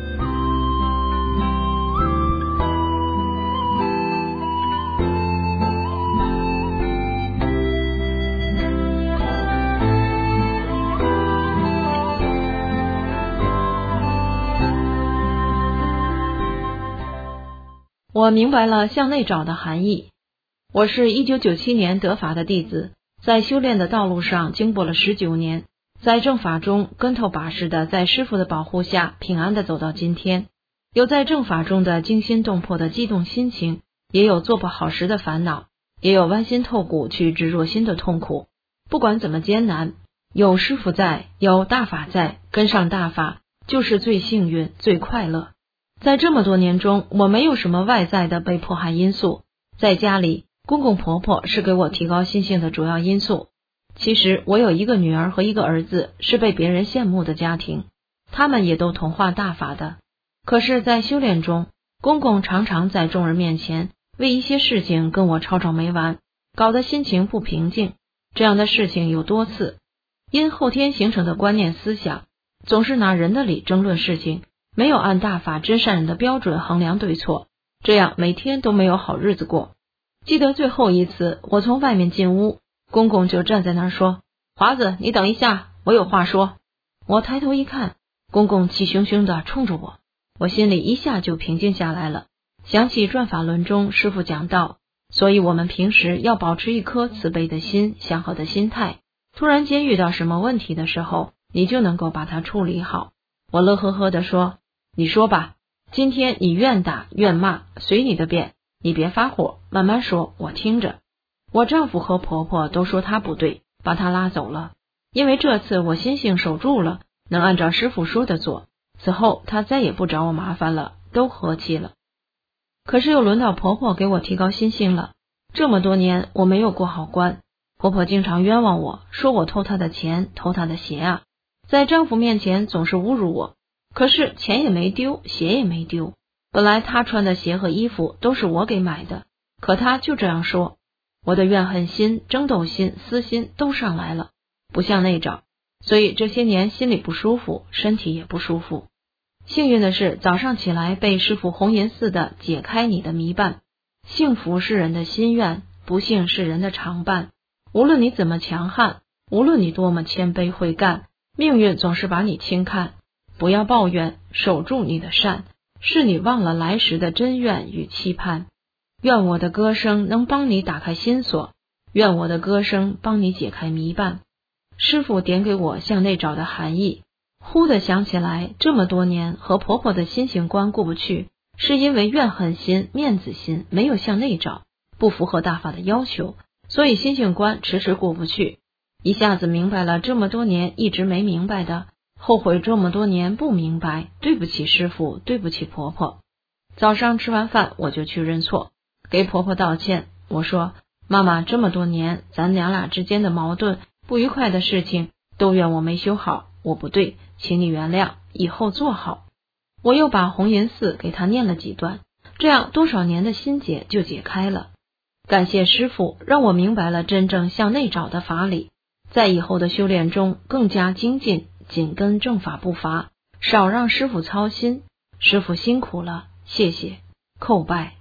我明白了向内找的含义。我是1997年得法的弟子，在修炼的道路上经过了19年，在正法中跟头把式的在师父的保护下平安的走到今天。有在正法中的惊心动魄的激动心情，也有做不好时的烦恼，也有剜心透骨去执着心的痛苦。不管怎么艰难，有师父在，有大法在，跟上大法就是最幸运最快乐。在这么多年中，我没有什么外在的被迫害因素。在家里，公公婆婆是给我提高心性的主要因素。其实我有一个女儿和一个儿子，是被别人羡慕的家庭，他们也都同化大法的。 可是，在修炼中，公公常常在众人面前为一些事情跟我吵吵没完，搞得心情不平静。这样的事情有多次，因后天形成的观念思想，总是拿人的理争论事情，没有按大法真善人的标准衡量对错，这样每天都没有好日子过。记得最后一次，我从外面进屋，公公就站在那儿说：“华子，你等一下，我有话说。”我抬头一看，公公气汹汹地冲着我，我心里一下就平静下来了。想起转法轮中师父讲道，所以我们平时要保持一颗慈悲的心，祥和的心态，突然间遇到什么问题的时候，你就能够把它处理好。我乐呵呵地说：“你说吧，今天你愿打愿骂，随你的便，你别发火，慢慢说，我听着。”我丈夫和婆婆都说他不对，把他拉走了。因为这次我心性守住了，能按照师父说的做，此后他再也不找我麻烦了，都和气了。可是又轮到婆婆给我提高心性了。这么多年我没有过好关，婆婆经常冤枉我，说我偷她的钱，偷她的鞋啊，在丈夫面前总是侮辱我。可是钱也没丢，鞋也没丢，本来她穿的鞋和衣服都是我给买的，可她就这样说。我的怨恨心、争斗心、私心都上来了，不像内找，所以这些年心里不舒服，身体也不舒服。幸运的是，早上起来被师父红颜似的解开你的迷绊。幸福是人的心愿，不幸是人的常伴。无论你怎么强悍，无论你多么谦卑会干，命运总是把你轻看。不要抱怨，守住你的善，是你忘了来时的真愿与期盼。愿我的歌声能帮你打开心锁，愿我的歌声帮你解开迷绊。师父点给我向内找的含义，忽地想起来，这么多年和婆婆的心性关过不去，是因为怨恨心、面子心没有向内找，不符合大法的要求，所以心性关迟迟过不去。一下子明白了这么多年一直没明白的，后悔这么多年不明白，对不起师父，对不起婆婆。早上吃完饭我就去认错，给婆婆道歉。我说：“妈妈，这么多年咱娘俩之间的矛盾、不愉快的事情，都怨我没修好，我不对，请你原谅，以后做好。”我又把红颜寺给她念了几段，这样多少年的心结就解开了。感谢师父，让我明白了真正向内找的法理，在以后的修炼中更加精进，紧跟正法步伐，少让师父操心。师父辛苦了，谢谢，叩拜。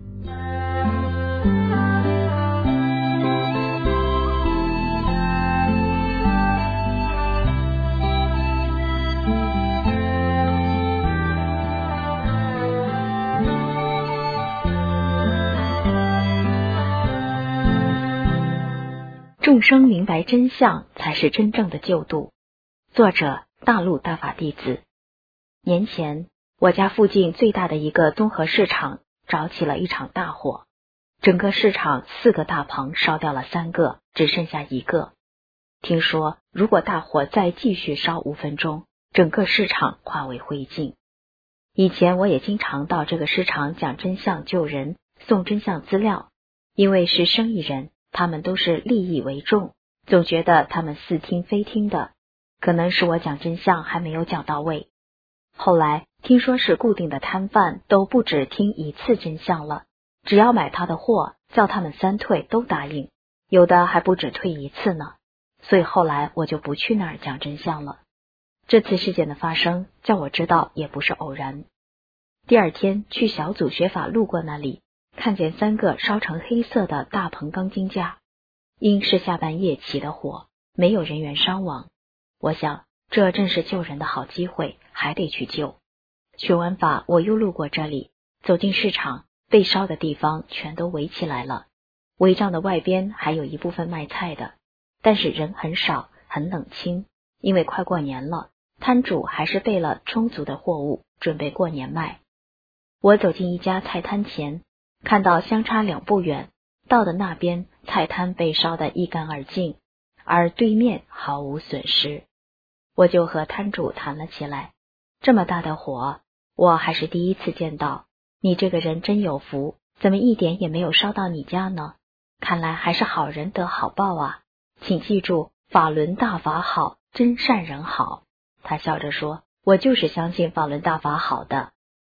众生明白真相，才是真正的救度。作者：大陆大法弟子。年前，我家附近最大的一个综合市场着起了一场大火，整个市场4个大棚烧掉了3个，只剩下1个。听说如果大火再继续烧5分钟，整个市场化为灰烬。以前我也经常到这个市场讲真相救人，送真相资料，因为是生意人，他们都是利益为重，总觉得他们似听非听的，可能是我讲真相还没有讲到位。后来听说是固定的摊贩都不止听1次真相了，只要买他的货，叫他们3退都答应，有的还不止退1次呢。所以后来我就不去那儿讲真相了。这次事件的发生，叫我知道也不是偶然。第二天去小组学法路过那里，看见3个烧成黑色的大棚钢筋架，因是下半夜起的火，没有人员伤亡。我想这正是救人的好机会，还得去救。学完法，我又路过这里，走进市场，被烧的地方全都围起来了，围帐的外边还有一部分卖菜的，但是人很少，很冷清，因为快过年了，摊主还是备了充足的货物，准备过年卖。我走进一家菜摊前，看到相差2步远，到的那边菜摊被烧得一干二净，而对面毫无损失。我就和摊主谈了起来，这么大的火，我还是第一次见到，你这个人真有福，怎么一点也没有烧到你家呢？看来还是好人得好报啊，请记住，法轮大法好，真善人好。他笑着说，我就是相信法轮大法好的，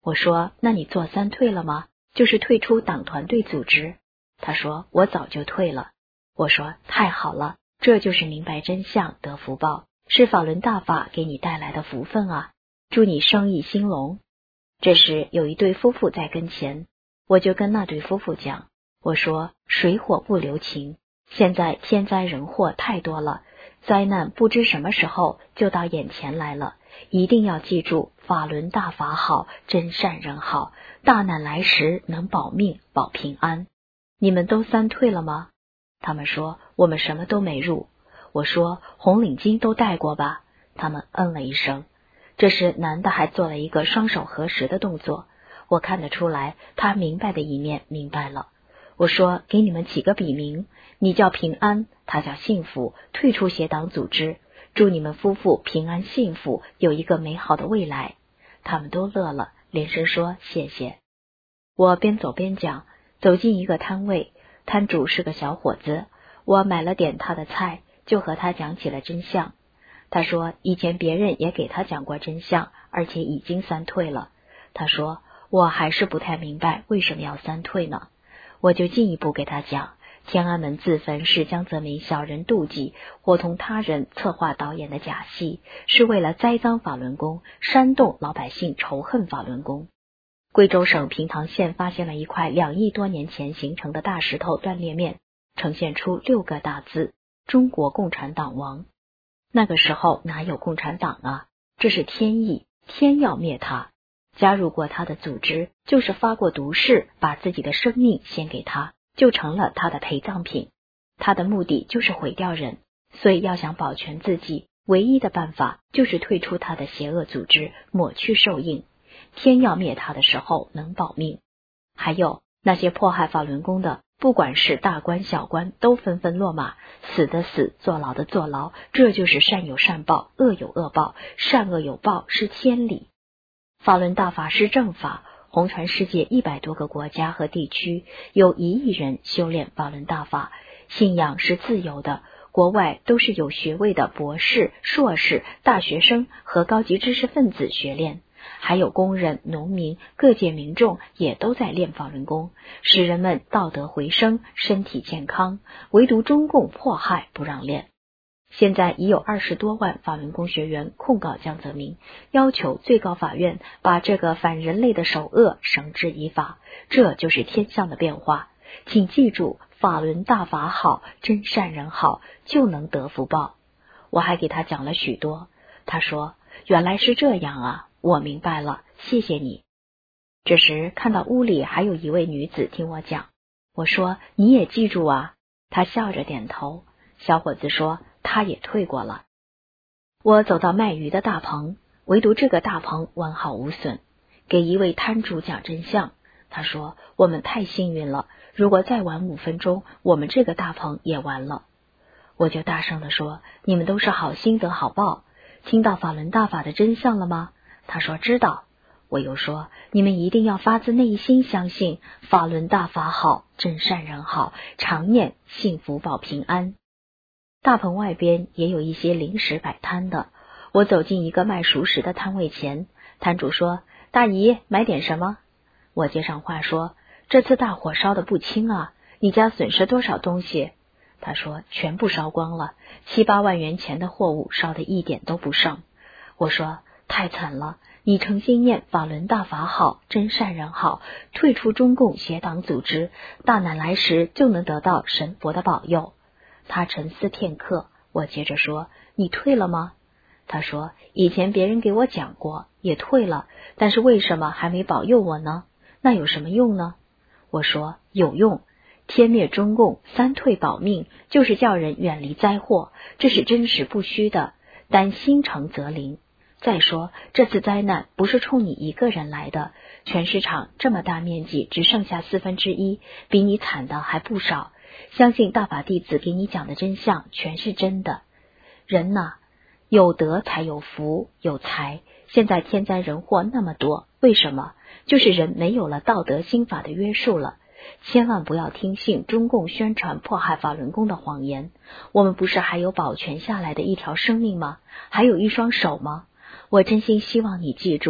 我说那你做三退了吗？就是退出党团队组织。他说我早就退了。我说太好了，这就是明白真相得福报，是法轮大法给你带来的福分啊，祝你生意兴隆。这时有一对夫妇在跟前，我就跟那对夫妇讲，我说水火不留情，现在天灾人祸太多了，灾难不知什么时候就到眼前来了，一定要记住法轮大法好，真善人好，大难来时能保命保平安。你们都三退了吗？他们说我们什么都没入。我说红领巾都戴过吧？他们嗯了一声。这时男的还做了一个双手合十的动作，我看得出来他明白的一面明白了。我说给你们起个笔名，你叫平安，他叫幸福，退出邪党组织，祝你们夫妇平安幸福，有一个美好的未来。他们都乐了，连声说谢谢。我边走边讲，走进一个摊位，摊主是个小伙子，我买了点他的菜，就和他讲起了真相。他说以前别人也给他讲过真相，而且已经三退了。他说我还是不太明白为什么要三退呢？我就进一步给他讲，天安门自焚是江泽民小人妒忌，伙同他人策划导演的假戏，是为了栽赃法轮功，煽动老百姓仇恨法轮功。贵州省平塘县发现了一块2亿多年前形成的大石头断裂面，呈现出6个大字：中国共产党亡。那个时候哪有共产党啊？这是天意，天要灭他。加入过他的组织，就是发过毒誓，把自己的生命献给他，就成了他的陪葬品。他的目的就是毁掉人，所以要想保全自己，唯一的办法就是退出他的邪恶组织，抹去受印。天要灭他的时候能保命。还有那些迫害法轮功的，不管是大官小官，都纷纷落马，死的死，坐牢的坐牢，这就是善有善报，恶有恶报，善恶有报是天理。法轮大法是正法，红传世界100多个国家和地区，有1亿人修炼法轮大法，信仰是自由的，国外都是有学位的博士、硕士、大学生和高级知识分子学练，还有工人、农民、各界民众也都在练法轮功，使人们道德回升，身体健康，唯独中共迫害不让练。现在已有20多万法轮功学员控告江泽民，要求最高法院把这个反人类的首恶绳之以法，这就是天象的变化。请记住，法轮大法好，真善人好，就能得福报。我还给他讲了许多，他说原来是这样啊，我明白了，谢谢你。这时看到屋里还有一位女子听我讲，我说你也记住啊。她笑着点头。小伙子说他也退过了。我走到卖鱼的大棚，唯独这个大棚完好无损，给一位摊主讲真相。他说我们太幸运了，如果再晚5分钟，我们这个大棚也完了。我就大声地说，你们都是好心得好报，听到法轮大法的真相了吗？他说知道。我又说，你们一定要发自内心相信法轮大法好，真善人好，常念幸福保平安。大棚外边也有一些零食摆摊的，我走进一个卖熟食的摊位前，摊主说，大姨买点什么？我接上话说，这次大火烧的不轻啊，你家损失多少东西？他说全部烧光了，7、8万元钱的货物烧得一点都不剩。我说太惨了，你诚心念法轮大法好，真善人好，退出中共邪党组织，大难来时就能得到神佛的保佑。他沉思片刻，我接着说，你退了吗？他说以前别人给我讲过，也退了，但是为什么还没保佑我呢？那有什么用呢？我说有用，天灭中共，三退保命，就是叫人远离灾祸，这是真实不虚的，但心诚则灵。再说这次灾难不是冲你一个人来的，全市场这么大面积只剩下1/4，比你惨的还不少。相信大法弟子给你讲的真相全是真的。人呐，有德才有福有财，现在天灾人祸那么多，为什么？就是人没有了道德心法的约束了。千万不要听信中共宣传迫害法轮功的谎言。我们不是还有保全下来的一条生命吗？还有一双手吗？我真心希望你记住，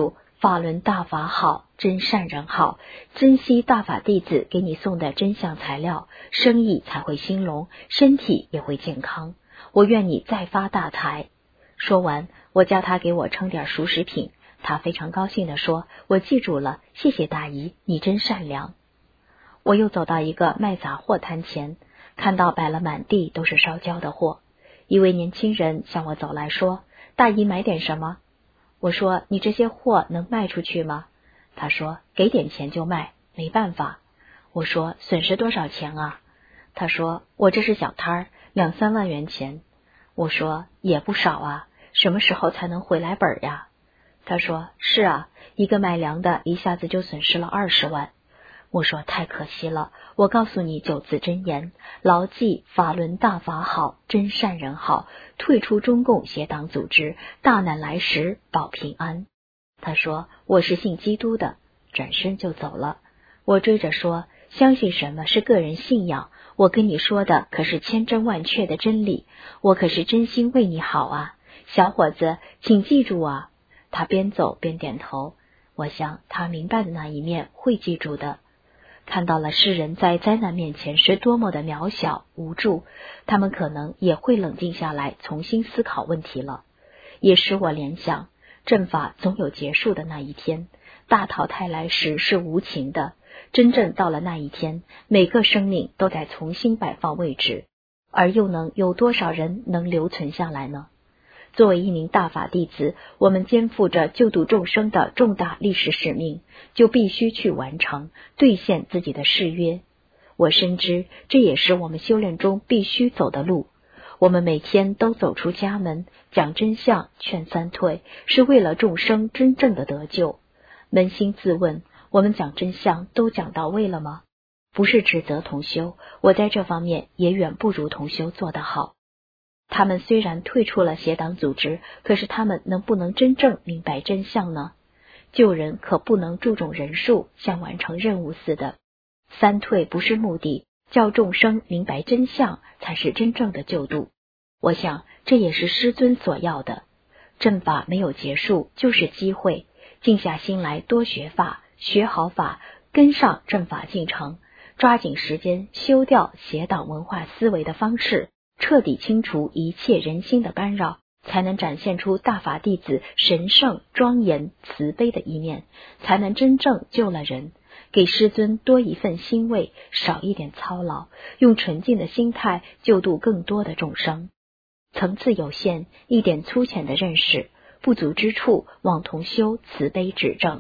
法轮大法好，真善人好，珍惜大法弟子给你送的真相材料，生意才会兴隆，身体也会健康。我愿你再发大财。说完，我叫他给我称点熟食品，他非常高兴地说，我记住了，谢谢大姨，你真善良。我又走到一个卖杂货摊前，看到摆了满地都是烧焦的货，一位年轻人向我走来说，大姨买点什么？我说，你这些货能卖出去吗？他说，给点钱就卖，没办法。我说，损失多少钱啊？他说，我这是小摊儿，2-3万元钱。我说，也不少啊，什么时候才能回来本呀？他说，是啊，一个卖粮的一下子就损失了20万。我说，太可惜了，我告诉你9字真言，牢记法轮大法好，真善人好，退出中共邪党组织，大难来时保平安。他说，我是信基督的，转身就走了。我追着说，相信什么是个人信仰，我跟你说的可是千真万确的真理，我可是真心为你好啊，小伙子，请记住啊。他边走边点头，我想他明白的那一面会记住的。看到了世人在灾难面前是多么的渺小无助，他们可能也会冷静下来，重新思考问题了。也使我联想，正法总有结束的那一天，大淘汰来时是无情的，真正到了那一天，每个生命都在重新摆放位置，而又能有多少人能留存下来呢？作为一名大法弟子，我们肩负着救度众生的重大历史使命，就必须去完成，兑现自己的誓约。我深知这也是我们修炼中必须走的路。我们每天都走出家门，讲真相，劝三退，是为了众生真正的得救。扪心自问，我们讲真相都讲到位了吗？不是指责同修，我在这方面也远不如同修做得好。他们虽然退出了邪党组织，可是他们能不能真正明白真相呢？救人可不能注重人数，像完成任务似的。三退不是目的，叫众生明白真相才是真正的救度。我想这也是师尊所要的。正法没有结束，就是机会，静下心来多学法，学好法，跟上正法进程，抓紧时间修掉邪党文化思维的方式，彻底清除一切人心的干扰，才能展现出大法弟子神圣、庄严、慈悲的一面，才能真正救了人，给师尊多一份欣慰，少一点操劳，用纯净的心态救度更多的众生。层次有限，一点粗浅的认识，不足之处，望同修慈悲指正。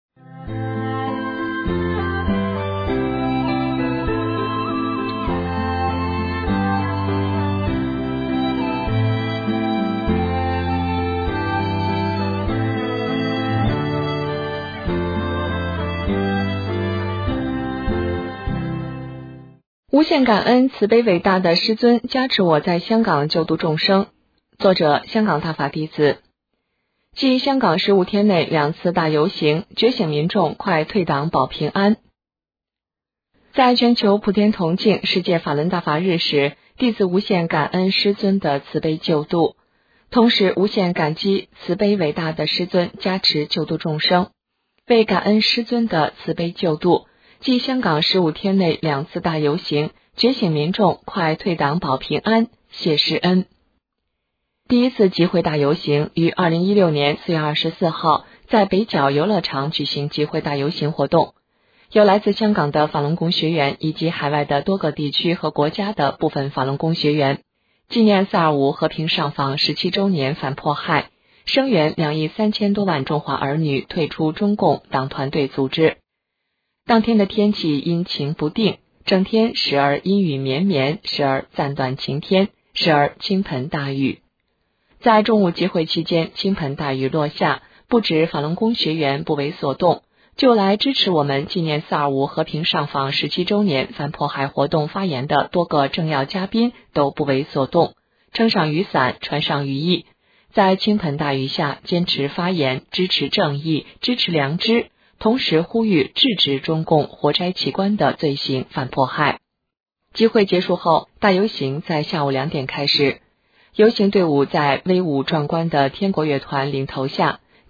无限感恩慈悲伟大的师尊加持我在香港救度众生。作者：香港大法弟子。继香港15天内2次大游行，觉醒民众快退党保平安。在全球普天同庆世界法轮大法日时，弟子无限感恩师尊的慈悲救度，同时无限感激慈悲伟大的师尊加持救度众生。为感恩师尊的慈悲救度，继香港15天内2次大游行，觉醒民众快退党保平安，谢师恩。第一次集会大游行于2016年4月24号在北角游乐场举行集会大游行活动，有来自香港的法轮功学员以及海外的多个地区和国家的部分法轮功学员，纪念425和平上访17周年反迫害，声援2亿3千多万中华儿女退出中共党团队组织。当天的天气阴晴不定，整天时而阴雨绵绵，时而暂断晴天，时而倾盆大雨。在中午集会期间，倾盆大雨落下，不止法轮功学员不为所动，就来支持我们纪念425和平上访17周年反迫害活动发言的多个政要嘉宾都不为所动，撑上雨伞，穿上雨衣，在倾盆大雨下坚持发言，支持正义，支持良知，同时呼吁制止中共活摘器官的罪行反迫害。集会结束后，大游行在下午2点开始。游行队伍在威武壮观的天国乐团领头下，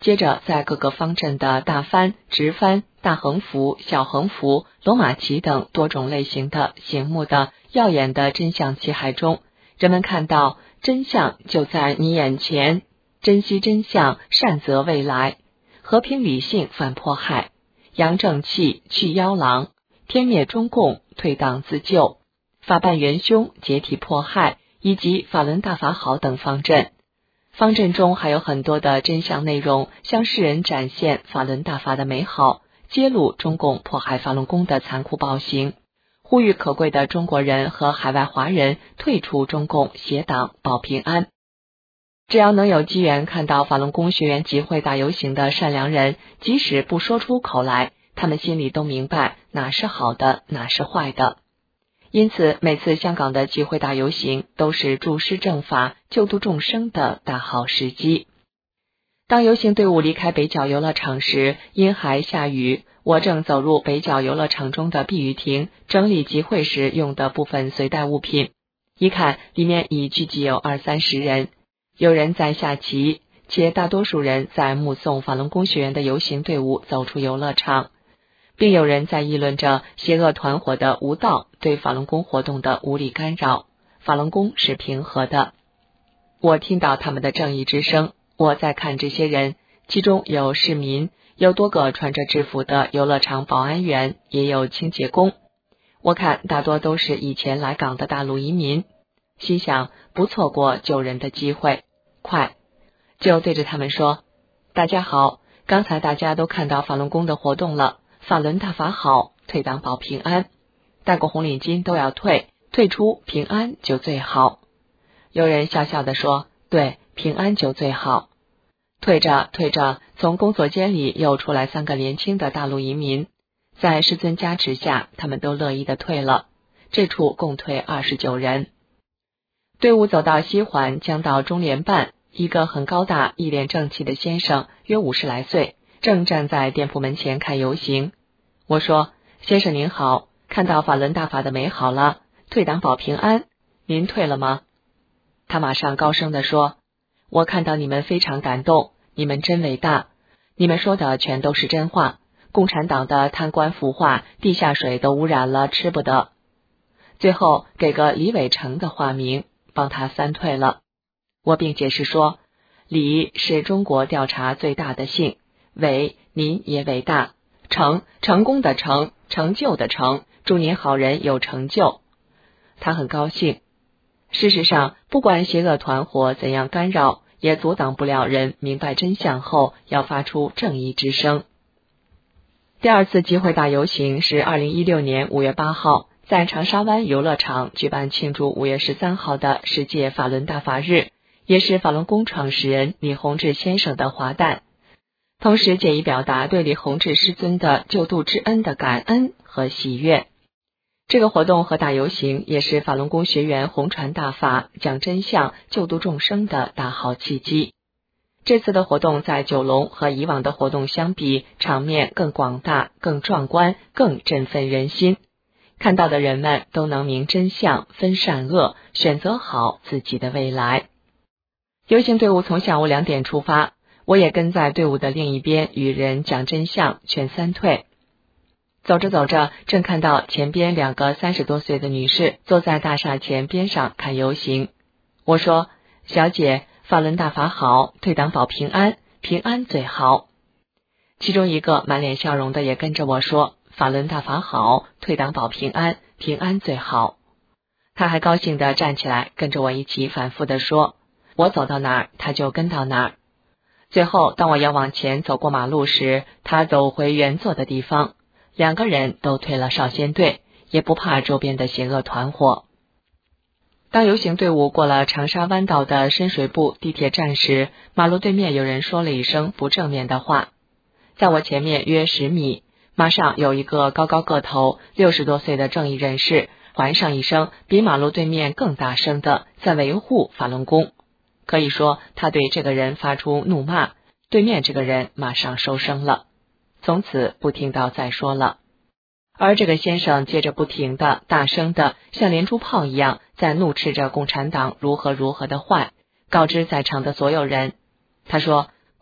接着在各个方阵的大帆、直帆、大横幅、小横幅、罗马旗等多种类型的醒目的耀眼的真相旗海中，人们看到真相就在你眼前，珍惜真相，善择未来，和平理性反迫害，扬正气，去妖狼，天灭中共，退党自救，法办元凶，解体迫害，以及法轮大法好等方阵。方阵中还有很多的真相内容，向世人展现法轮大法的美好，揭露中共迫害法轮功的残酷暴行，呼吁可贵的中国人和海外华人退出中共邪党，保平安。只要能有机缘看到法轮功学员集会大游行的善良人，即使不说出口来，他们心里都明白哪是好的，哪是坏的。因此每次香港的集会大游行都是助施正法、救度众生的大好时机。当游行队伍离开北角游乐场时，因还下雨，我正走入北角游乐场中的避雨亭，整理集会时用的部分随带物品。一看，里面已聚集有20-30人，有人在下棋，且大多数人在目送法轮功学员的游行队伍走出游乐场，并有人在议论着邪恶团伙的无道对法轮功活动的无理干扰。法轮功是平和的。我听到他们的正义之声。我在看这些人，其中有市民，有多个穿着制服的游乐场保安员，也有清洁工。我看大多都是以前来港的大陆移民，心想不错过救人的机会，快！就对着他们说：大家好，刚才大家都看到法轮功的活动了，法轮大法好，退党保平安，戴过红领巾都要退出平安就最好。有人笑笑地说：对，平安就最好。退着，从工作间里又出来3个年轻的大陆移民，在师尊加持下，他们都乐意地退了。这处共退29人。队伍走到西环，将到中联办，一个很高大、一脸正气的先生，约50来岁，正站在店铺门前看游行。我说：先生您好，看到法轮大法的美好了，退党保平安，您退了吗？他马上高声地说：我看到你们非常感动，你们真伟大，你们说的全都是真话，共产党的贪官腐化，地下水都污染了，吃不得。最后给个李伟成的化名，帮他3退了。我并解释说，李是中国调查最大的姓，伟您也伟大，成功的成，成就的成，祝您好人有成就。他很高兴。事实上，不管邪恶团伙怎样干扰，也阻挡不了人明白真相后要发出正义之声。第2次集会大游行是2016年5月8号，在长沙湾游乐场举办庆祝5月13号的世界法轮大法日，也是法轮功创始人李洪志先生的华诞，同时借以表达对李洪志师尊的救度之恩的感恩和喜悦。这个活动和大游行也是法轮功学员弘传大法、讲真相、救度众生的大好契机。这次的活动在九龙和以往的活动相比，场面更广大、更壮观、更振奋人心。看到的人们都能明真相、分善恶，选择好自己的未来。游行队伍从下午2点出发，我也跟在队伍的另一边与人讲真相，劝3退。走着走着，正看到前边2个30多岁的女士坐在大厦前边上看游行。我说：小姐，法轮大法好，退党保平安，平安最好。其中一个满脸笑容的也跟着我说：法轮大法好，退党保平安，平安最好。他还高兴地站起来跟着我一起反复地说，我走到哪儿他就跟到哪儿。最后当我要往前走过马路时，他走回原坐的地方。2个人都退了少先队，也不怕周边的邪恶团伙。当游行队伍过了长沙湾道的深水埗地铁站时，马路对面有人说了一声不正面的话。在我前面约10米，马上有一个高高个头60多岁的正义人士还上一声比马路对面更大声的在维护法轮功。可以说他对这个人发出怒骂，对面这个人马上收声了，从此不听到再说了。而这个先生接着不停的大声的像连珠炮一样在怒斥着共产党如何的坏，告知在场的所有人。他说，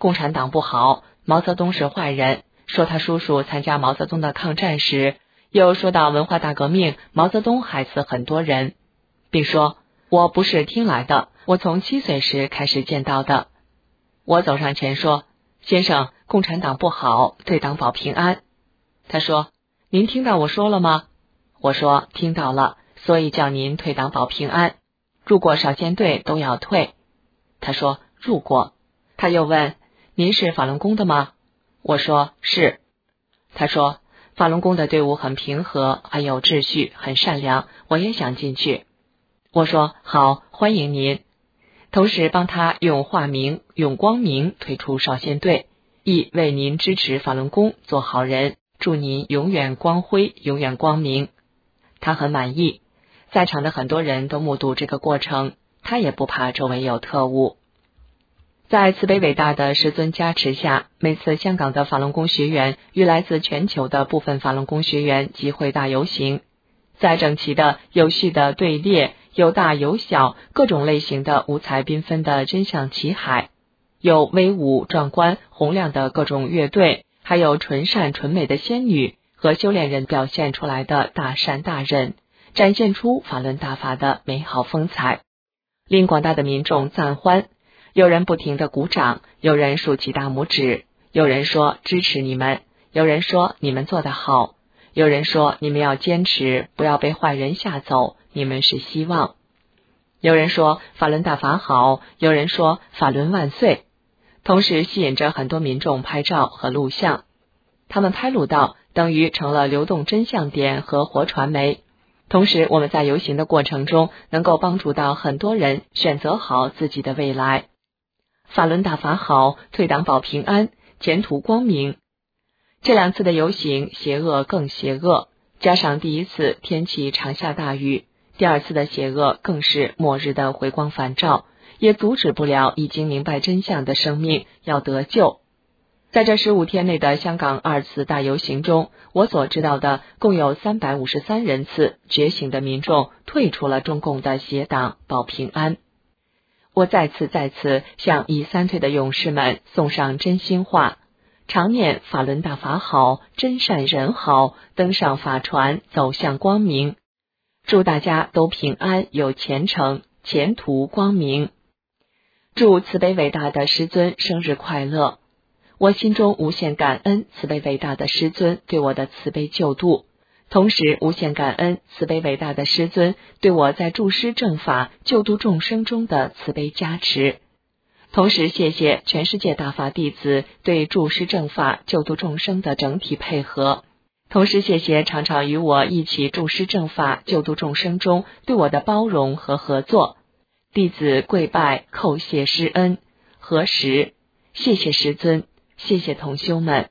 共产党不好，毛泽东是坏人，说他叔叔参加毛泽东的抗战时，又说到文化大革命，毛泽东害死很多人，并说我不是听来的，我从7岁时开始见到的。我走上前说，先生，共产党不好，对党保平安。他说，您听到我说了吗？我说听到了，所以叫您退党保平安，入过少先队都要退。他说入过。他又问，您是法轮功的吗？我说是。他说，法轮功的队伍很平和，很有秩序，很善良，我也想进去。我说好，欢迎您。同时帮他用化名，用光明退出少先队，亦为您支持法轮功做好人，祝您永远光辉，永远光明。他很满意，在场的很多人都目睹这个过程，他也不怕周围有特务。在慈悲伟大的师尊加持下，每次香港的法轮功学员与来自全球的部分法轮功学员集会大游行，在整齐的有序的队列，有大有小，各种类型的五彩缤纷的真相旗海，有威武壮观洪亮的各种乐队，还有纯善纯美的仙女和修炼人表现出来的大善大忍，展现出法轮大法的美好风采，令广大的民众赞欢。有人不停地鼓掌，有人竖起大拇指，有人说支持你们，有人说你们做得好，有人说你们要坚持，不要被坏人吓走，你们是希望。有人说法轮大法好，有人说法轮万岁，同时吸引着很多民众拍照和录像。他们拍录到等于成了流动真相点和活传媒，同时我们在游行的过程中能够帮助到很多人选择好自己的未来。法轮大法好，退党保平安，前途光明。这2次的游行，邪恶更邪恶，加上第1次天气常下大雨，第2次的邪恶更是末日的回光返照，也阻止不了已经明白真相的生命要得救。在这15天内的香港2次大游行中，我所知道的共有353人次觉醒的民众退出了中共的邪党，保平安。我再次向已3退的勇士们送上真心话，常念法轮大法好，真善人好，登上法船，走向光明。祝大家都平安有前程，前途光明。祝慈悲伟大的师尊生日快乐！我心中无限感恩慈悲伟大的师尊对我的慈悲救度，同时无限感恩慈悲伟大的师尊对我在助师正法救度众生中的慈悲加持，同时谢谢全世界大法弟子对助师正法救度众生的整体配合，同时谢谢常常与我一起助师正法救度众生中对我的包容和合作。弟子跪拜叩谢师恩，合十，谢谢师尊，谢谢同修们。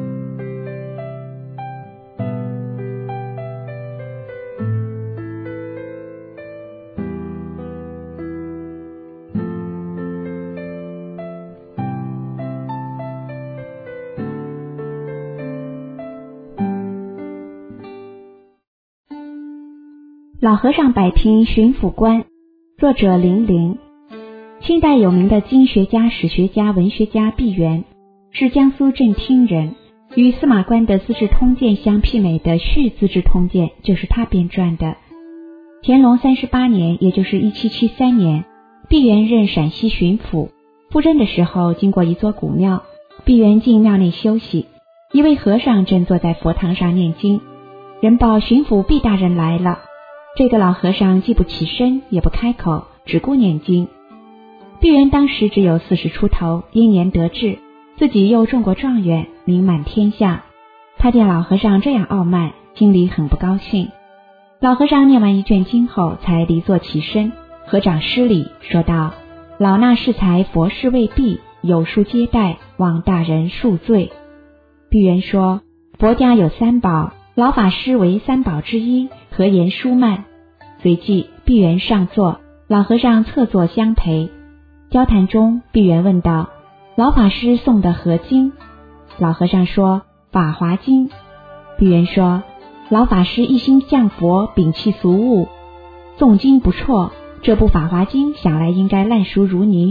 老和尚摆平巡抚官，作者林陵。清代有名的经学家、史学家、文学家毕沅，是江苏镇厅人，与司马观的《资治通鉴》相媲美的《续资治通鉴》就是他编撰的。乾隆38年，也就是1773年，毕沅任陕西巡抚，赴任的时候经过一座古庙，毕沅进庙内休息，一位和尚正坐在佛堂上念经，人报巡抚毕大人来了。这个老和尚既不起身也不开口，只顾念经。毕沅当时只有40出头，英年得志，自己又中过状元，名满天下。他见老和尚这样傲慢，心里很不高兴。老和尚念完一卷经后，才离座起身，合掌施礼，说道：老衲适才佛事未毕，有书接待，望大人恕罪。毕沅说：佛家有3宝，老法师为3宝之一，何言疏慢？随即毕沅上座，老和尚侧坐相陪。交谈中，毕沅问道：老法师诵的何经？老和尚说：法华经。毕沅说：老法师一心向佛，摒弃俗物，诵经不错，这部法华经想来应该烂熟如泥，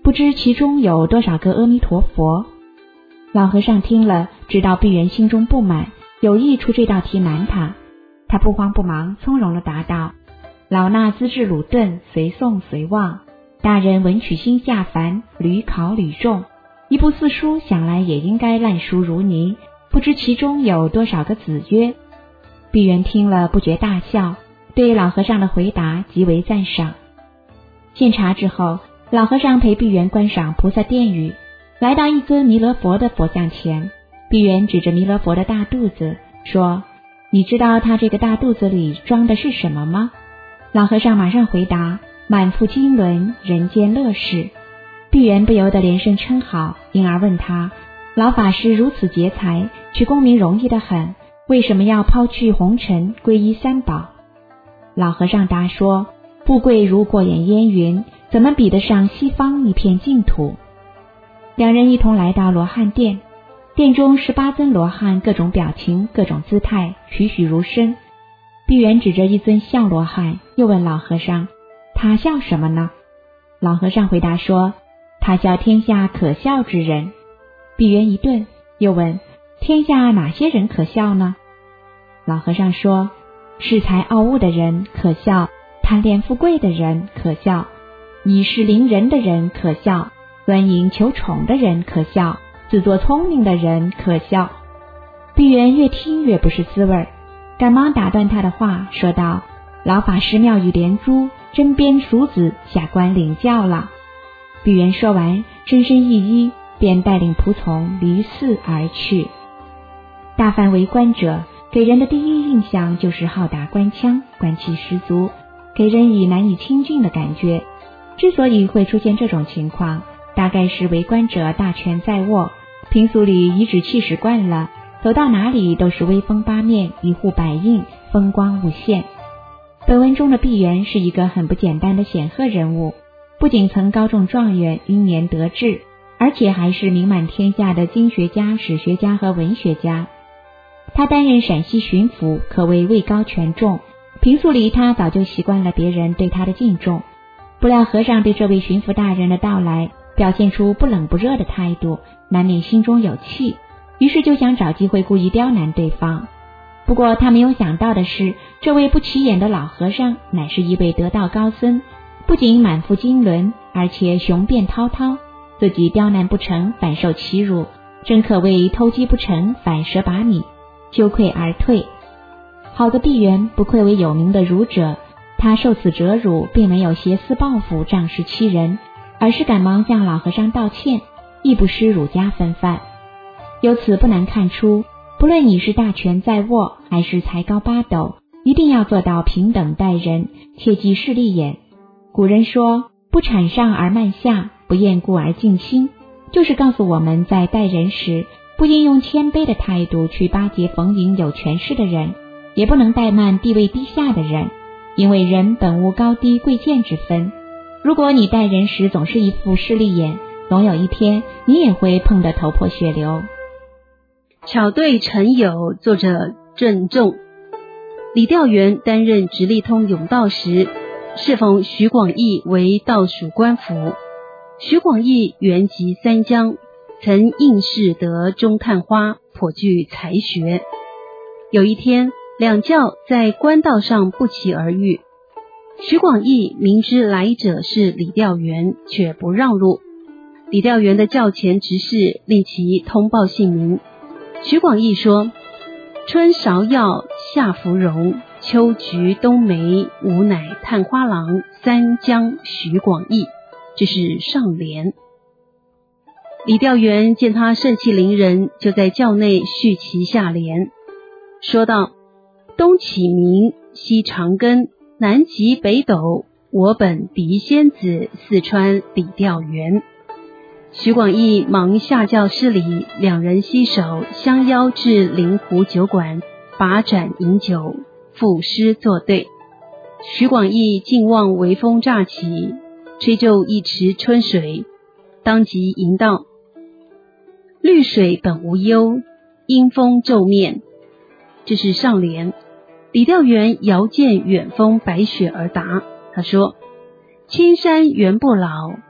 不知其中有多少个阿弥陀佛。老和尚听了，知道碧园心中不满，有意出这道题难他。他不慌不忙，从容地答道：老衲资质鲁钝，随诵随忘。大人文曲星下凡，屡考屡中，一部四书想来也应该烂熟如泥，不知其中有多少个子曰。碧园听了不觉大笑，对老和尚的回答极为赞赏。献茶之后，老和尚陪碧园观赏菩萨殿宇，来到一尊弥勒佛的佛像前，碧园指着弥勒佛的大肚子说：你知道他这个大肚子里装的是什么吗？老和尚马上回答：满腹经纶，人间乐事。碧园不由得连声称好，因而问他：老法师如此劫财，取功名容易得很，为什么要抛去红尘，皈依三宝？老和尚答说：富贵如过眼烟云，怎么比得上西方一片净土？两人一同来到罗汉殿，殿中18尊罗汉，各种表情，各种姿态，栩栩如生。碧园指着一尊笑罗汉，又问老和尚：他笑什么呢？老和尚回答说：他笑天下可笑之人。碧园一顿，又问：天下哪些人可笑呢？老和尚说：恃才傲物的人可笑，贪恋富贵的人可笑，以势凌人的人可笑，钻营求宠的人可笑，自作聪明的人可笑。碧园越听越不是滋味，赶忙打断他的话，说道：老法师妙语连珠，针砭鼠子，下官领教了。碧园说完，深深一揖，便带领仆从离寺而去。大梵为官者，给人的第一印象就是好打官腔，官气十足，给人以难以亲近的感觉。之所以会出现这种情况，大概是为官者大权在握，平素里颐指气使惯了，走到哪里都是威风八面，一呼百应，风光无限。本文中的碧园是一个很不简单的显赫人物，不仅曾高中状元，英年得志，而且还是名满天下的经学家、史学家和文学家。他担任陕西巡抚，可谓位高权重，平素里他早就习惯了别人对他的敬重。不料和尚对这位巡抚大人的到来表现出不冷不热的态度，难免心中有气，于是就想找机会故意刁难对方。不过他没有想到的是，这位不起眼的老和尚乃是一位得道高僧，不仅满腹经纶，而且雄辩滔滔，自己刁难不成，反受欺辱，真可谓偷鸡不成，反蚀把米，羞愧而退。好个碧园，不愧为有名的儒者，他受此折辱，并没有挟私报复，仗势欺人，而是赶忙向老和尚道歉，亦不失儒家风范。由此不难看出，不论你是大权在握，还是才高八斗，一定要做到平等待人，切忌势利眼。古人说，不谄上而慢下，不厌故而尽心，就是告诉我们在待人时，不应用谦卑的态度去巴结逢迎有权势的人，也不能怠慢地位低下的人，因为人本无高低贵贱之分。如果你待人时总是一副势利眼，总有一天你也会碰得头破血流。 巧对陈友，作者郑重。李调元担任直隶通甬道时，适逢徐广义为道属官府。徐广义原籍三江，曾应试得中探花，颇具才学。有一天，两轿在官道上不期而遇，徐广义明知来者是李调元，却不让路。李调元的轿前执事令其通报姓名。徐广义说：春芍药，夏芙蓉，秋菊，冬梅，吾乃探花郎三江徐广义，这是上联。李调元见他盛气凌人，就在轿内续其下联，说道：东启明，西长庚，南极北斗，我本狄仙子，四川李调元。徐广义忙下轿施礼，两人携手相邀至灵湖酒馆，把盏饮酒，赋诗作对。徐广义静望微风乍起，吹皱一池春水，当即吟道：绿水本无忧，阴风骤面，这是上联。李调元遥见远峰白雪而答，他说：千山原不老，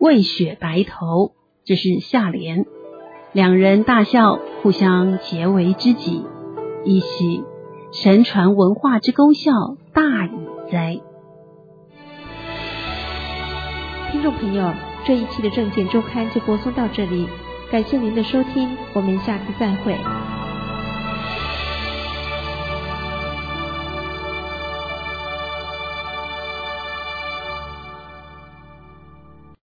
为雪白头，这是下联。两人大笑，互相结为知己，一喜神传文化之功效大矣哉。 听众朋友，这一期的政见周刊就播送到这里，感谢您的收听，我们下次再会。